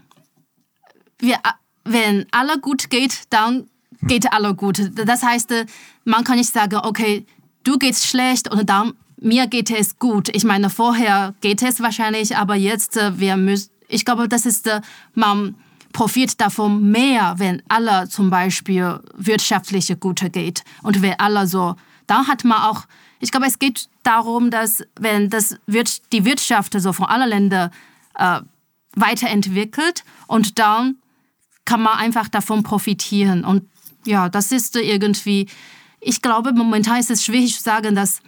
wir, wenn alle gut geht, dann geht alle gut. Das heißt, man kann nicht sagen, okay, du geht's schlecht und dann mir geht es gut. Ich meine, vorher geht es wahrscheinlich, aber jetzt, wir müssen, ich glaube, das ist, man profitiert davon mehr, wenn alle zum Beispiel wirtschaftliche Gute geht. Und wenn alle so, dann hat man auch, ich glaube, es geht darum, dass wenn das wird, die Wirtschaft so von allen Ländern äh, weiterentwickelt und dann kann man einfach davon profitieren. Und ja, das ist irgendwie, ich glaube, momentan ist es schwierig zu sagen, dass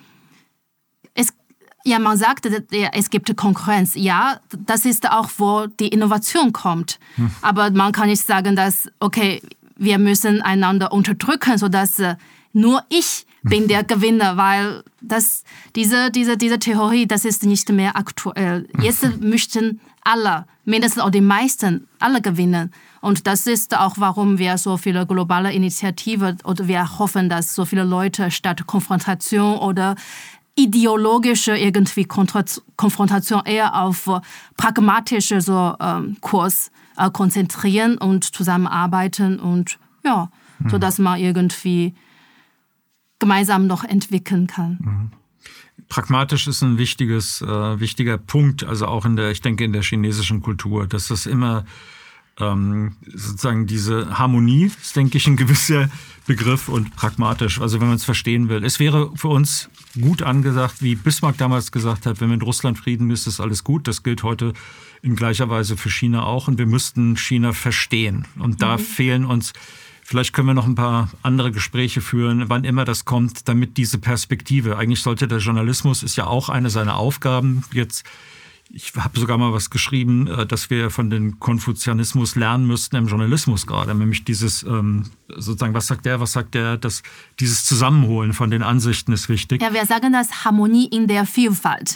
es, ja, man sagt, es gibt Konkurrenz. Ja, das ist auch, wo die Innovation kommt. Hm. Aber man kann nicht sagen, dass, okay, wir müssen einander unterdrücken, sodass nur ich bin der Gewinner, weil das, diese, diese, diese Theorie, das ist nicht mehr aktuell. Jetzt möchten alle, mindestens auch die meisten, alle gewinnen. Und das ist auch, warum wir so viele globale Initiativen oder wir hoffen, dass so viele Leute statt Konfrontation oder ideologische irgendwie Konfrontation eher auf pragmatische so ähm, Kurs äh, konzentrieren und zusammenarbeiten und ja, mhm. so dass man irgendwie gemeinsam noch entwickeln kann. Mhm. Pragmatisch ist ein wichtiges, äh, wichtiger Punkt, also auch in der, ich denke, in der chinesischen Kultur, dass das immer ähm, sozusagen diese Harmonie ist, denke ich, ein gewisser Begriff und pragmatisch, also wenn man es verstehen will. Es wäre für uns gut angesagt, wie Bismarck damals gesagt hat, wenn wir mit Russland Frieden ist, ist alles gut. Das gilt heute in gleicher Weise für China auch und wir müssten China verstehen. Und da mhm. fehlen uns, vielleicht können wir noch ein paar andere Gespräche führen, wann immer das kommt, damit diese Perspektive, eigentlich sollte der Journalismus, ist ja auch eine seiner Aufgaben, jetzt, ich habe sogar mal was geschrieben, dass wir von dem Konfuzianismus lernen müssten im Journalismus gerade, nämlich dieses, sozusagen, was sagt der, was sagt der, das, dieses Zusammenholen von den Ansichten ist wichtig. Ja, wir sagen das Harmonie in der Vielfalt.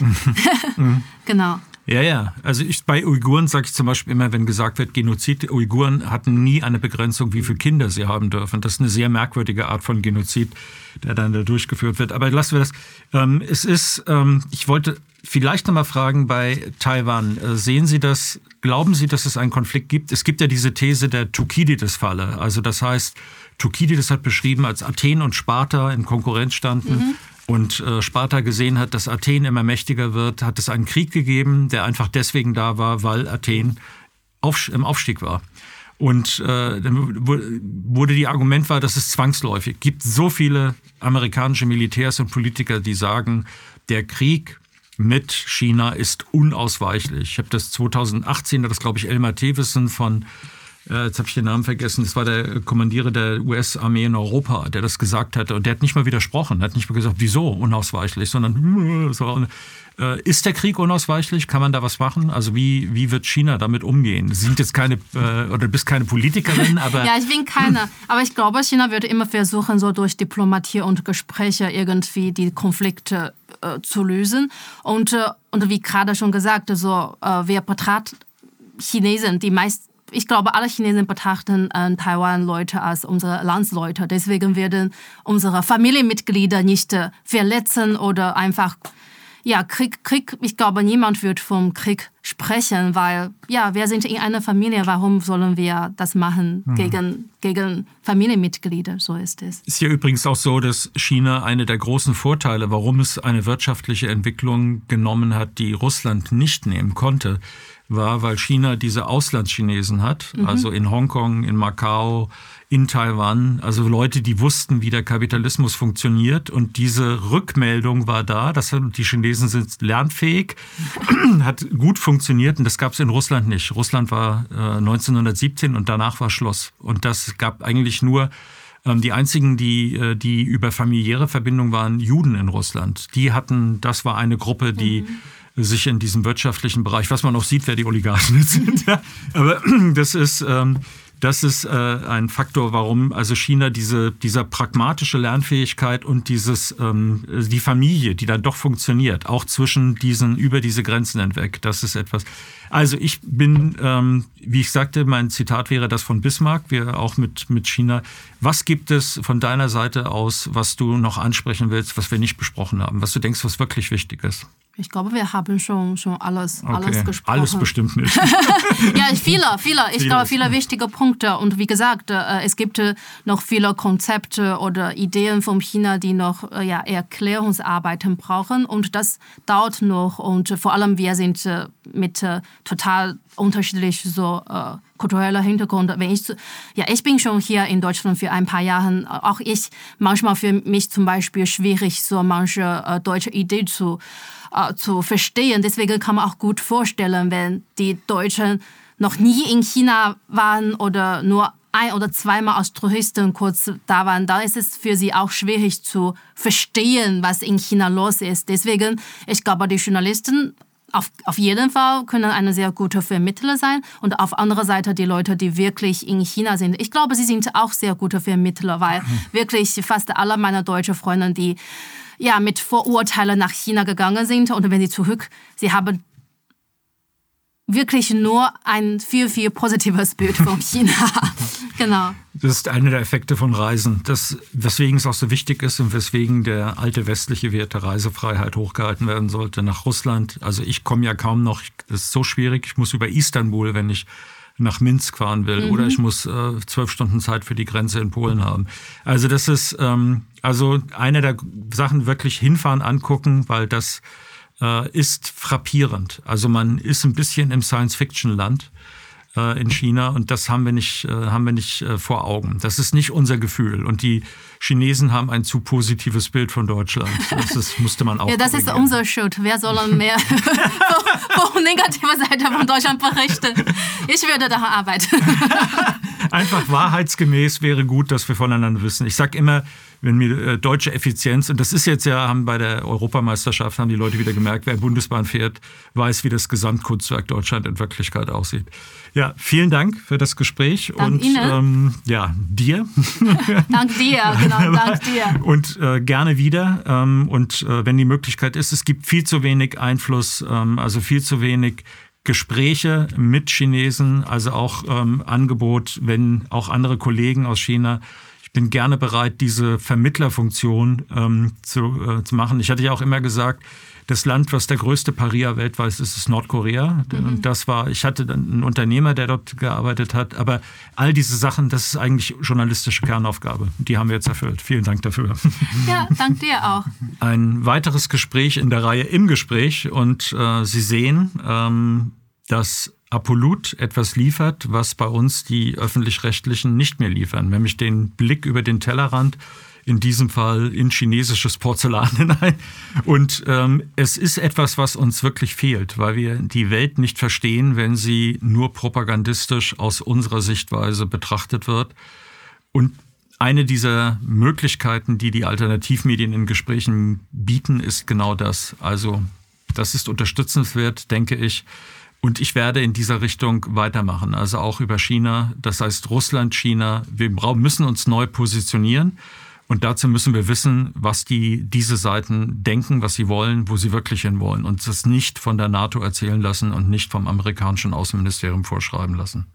Genau. Ja, ja. Also ich, bei Uiguren sage ich zum Beispiel immer, wenn gesagt wird, Genozid, Uiguren hatten nie eine Begrenzung, wie viele Kinder sie haben dürfen. Das ist eine sehr merkwürdige Art von Genozid, der dann da durchgeführt wird. Aber lassen wir das. Ähm, es ist, ähm, ich wollte vielleicht noch mal fragen bei Taiwan. Äh, sehen Sie das, glauben Sie, dass es einen Konflikt gibt? Es gibt ja diese These der Thukydides-Falle. Also das heißt, Thukydides hat beschrieben, als Athen und Sparta in Konkurrenz standen, mhm. und äh, Sparta gesehen hat, dass Athen immer mächtiger wird, hat es einen Krieg gegeben, der einfach deswegen da war, weil Athen auf, im Aufstieg war. Und äh, dann wurde die Argument war, dass es zwangsläufig gibt. So viele amerikanische Militärs und Politiker, die sagen, der Krieg mit China ist unausweichlich. Ich habe das zweitausendachtzehn, da das glaube ich Elmar Thewissen von jetzt habe ich den Namen vergessen, das war der Kommandierer der U S-Armee in Europa, der das gesagt hatte. Und der hat nicht mal widersprochen, hat nicht mal gesagt, wieso unausweichlich, sondern so. Äh, ist der Krieg unausweichlich? Kann man da was machen? Also wie, wie wird China damit umgehen? Sie sind jetzt keine, äh, oder du bist keine Politikerin, aber... Ja, ich bin keine. Aber ich glaube, China wird immer versuchen, so durch Diplomatie und Gespräche irgendwie die Konflikte äh, zu lösen. Und, äh, und wie gerade schon gesagt, so, äh, wir betrachten Chinesen, die meisten, ich glaube, alle Chinesen betrachten äh, Taiwan-Leute als unsere Landsleute. Deswegen werden unsere Familienmitglieder nicht äh, verletzen oder einfach, ja, Krieg, Krieg, ich glaube, niemand wird vom Krieg sprechen, weil, ja, wir sind in einer Familie, warum sollen wir das machen mhm. gegen, gegen Familienmitglieder? So ist es. Ist ja übrigens auch so, dass China eine der großen Vorteile, warum es eine wirtschaftliche Entwicklung genommen hat, die Russland nicht nehmen konnte, war, weil China diese Auslandschinesen hat, mhm. also in Hongkong, in Macau, in Taiwan, also Leute, die wussten, wie der Kapitalismus funktioniert und diese Rückmeldung war da, dass die Chinesen sind lernfähig, hat gut funktioniert. funktioniert und das gab es in Russland nicht. Russland war äh, neunzehnhundertsiebzehn und danach war Schluss. Und das gab eigentlich nur ähm, die einzigen, die, die über familiäre Verbindung waren, Juden in Russland. Die hatten, das war eine Gruppe, die mhm. sich in diesem wirtschaftlichen Bereich, was man auch sieht, wer die Oligarchen jetzt sind. Ja. Aber das ist... Ähm, Das ist äh, ein Faktor, warum also China diese dieser pragmatische Lernfähigkeit und dieses ähm, die Familie, die dann doch funktioniert, auch zwischen diesen über diese Grenzen hinweg. Das ist etwas. Also ich bin, ähm, wie ich sagte, mein Zitat wäre das von Bismarck. Wir auch mit mit China. Was gibt es von deiner Seite aus, was du noch ansprechen willst, was wir nicht besprochen haben, was du denkst, was wirklich wichtig ist? Ich glaube, wir haben schon, schon alles, okay. alles gesprochen. Alles bestimmt nicht. Ja, viele, viele. Ich viele. glaube, viele wichtige Punkte. Und wie gesagt, es gibt noch viele Konzepte oder Ideen von China, die noch ja, Erklärungsarbeiten brauchen. Und das dauert noch. Und vor allem, wir sind mit total unterschiedlich so äh, kultureller Hintergrund. Wenn ich, ja, ich bin schon hier in Deutschland für ein paar Jahre. Auch ich, manchmal für mich zum Beispiel schwierig, so manche äh, deutsche Idee zu zu verstehen. Deswegen kann man auch gut vorstellen, wenn die Deutschen noch nie in China waren oder nur ein- oder zweimal als Touristen kurz da waren, dann ist es für sie auch schwierig zu verstehen, was in China los ist. Deswegen, ich glaube, die Journalisten auf, auf jeden Fall können eine sehr gute Vermittler sein und auf anderer Seite die Leute, die wirklich in China sind. Ich glaube, sie sind auch sehr gute Vermittler, weil wirklich fast alle meiner deutschen Freunde, die ja, mit Vorurteilen nach China gegangen sind und wenn sie zurück, sie haben wirklich nur ein viel, viel positives Bild von China. Genau. Das ist einer der Effekte von Reisen. Das, weswegen es auch so wichtig ist und weswegen der alte westliche Wert der Reisefreiheit hochgehalten werden sollte nach Russland. Also ich komme ja kaum noch, das ist so schwierig, ich muss über Istanbul, wenn ich nach Minsk fahren will mhm. oder ich muss äh, zwölf Stunden Zeit für die Grenze in Polen haben. Also das ist ähm, also eine der Sachen, wirklich hinfahren, angucken, weil das äh, ist frappierend. Also man ist ein bisschen im Science-Fiction-Land äh, in China und das haben wir nicht, äh, haben wir nicht äh, vor Augen. Das ist nicht unser Gefühl und die Chinesen haben ein zu positives Bild von Deutschland. Das ist, musste man auch Ja, das ist unsere Schuld. Wer soll mehr von negativer Seite von Deutschland berichten? Ich würde daran arbeiten. Einfach wahrheitsgemäß wäre gut, dass wir voneinander wissen. Ich sage immer, wenn mir äh, deutsche Effizienz, und das ist jetzt ja, haben bei der Europameisterschaft, haben die Leute wieder gemerkt, wer Bundesbahn fährt, weiß, wie das Gesamtkunstwerk Deutschland in Wirklichkeit aussieht. Ja, vielen Dank für das Gespräch. Dank und Ihnen. Ähm, ja, dir. Dank dir, genau, dank dir. Und äh, gerne wieder. Ähm, und äh, wenn die Möglichkeit ist, es gibt viel zu wenig Einfluss, ähm, also viel zu wenig Gespräche mit Chinesen, also auch ähm, Angebot, wenn auch andere Kollegen aus China. Ich bin gerne bereit, diese Vermittlerfunktion ähm, zu, äh, zu machen. Ich hatte ja auch immer gesagt, das Land, was der größte Parier weltweit ist, ist Nordkorea. Mhm. Und das war, ich hatte dann einen Unternehmer, der dort gearbeitet hat. Aber all diese Sachen, das ist eigentlich journalistische Kernaufgabe. Die haben wir jetzt erfüllt. Vielen Dank dafür. Ja, dank dir auch. Ein weiteres Gespräch in der Reihe Im Gespräch. Und äh, Sie sehen, ähm, dass Apolut etwas liefert, was bei uns die Öffentlich-Rechtlichen nicht mehr liefern. Nämlich den Blick über den Tellerrand, in diesem Fall in chinesisches Porzellan hinein. Und ähm, es ist etwas, was uns wirklich fehlt, weil wir die Welt nicht verstehen, wenn sie nur propagandistisch aus unserer Sichtweise betrachtet wird. Und eine dieser Möglichkeiten, die die Alternativmedien in Gesprächen bieten, ist genau das. Also das ist unterstützenswert, denke ich. Und ich werde in dieser Richtung weitermachen, also auch über China, das heißt Russland, China. Wir müssen uns neu positionieren und dazu müssen wir wissen, was die diese Seiten denken, was sie wollen, wo sie wirklich hinwollen und das nicht von der NATO erzählen lassen und nicht vom amerikanischen Außenministerium vorschreiben lassen.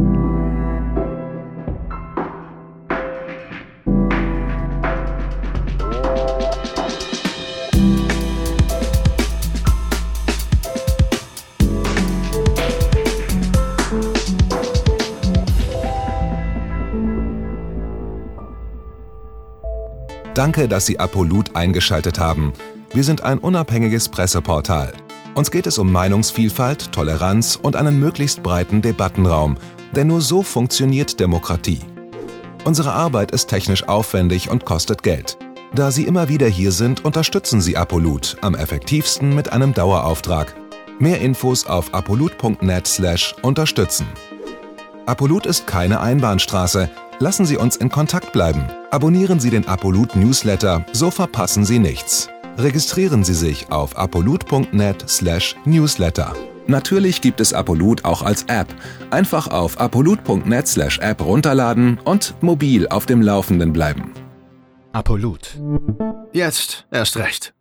Danke, dass Sie Apolut eingeschaltet haben. Wir sind ein unabhängiges Presseportal. Uns geht es um Meinungsvielfalt, Toleranz und einen möglichst breiten Debattenraum, denn nur so funktioniert Demokratie. Unsere Arbeit ist technisch aufwendig und kostet Geld. Da Sie immer wieder hier sind, unterstützen Sie Apolut am effektivsten mit einem Dauerauftrag. Mehr Infos auf apolut.net slash unterstützen. Apolut ist keine Einbahnstraße. Lassen Sie uns in Kontakt bleiben. Abonnieren Sie den Apolut Newsletter, so verpassen Sie nichts. Registrieren Sie sich auf apolut.net slash newsletter. Natürlich gibt es Apolut auch als App. Einfach auf apolut.net slash app runterladen und mobil auf dem Laufenden bleiben. Apolut. Jetzt erst recht.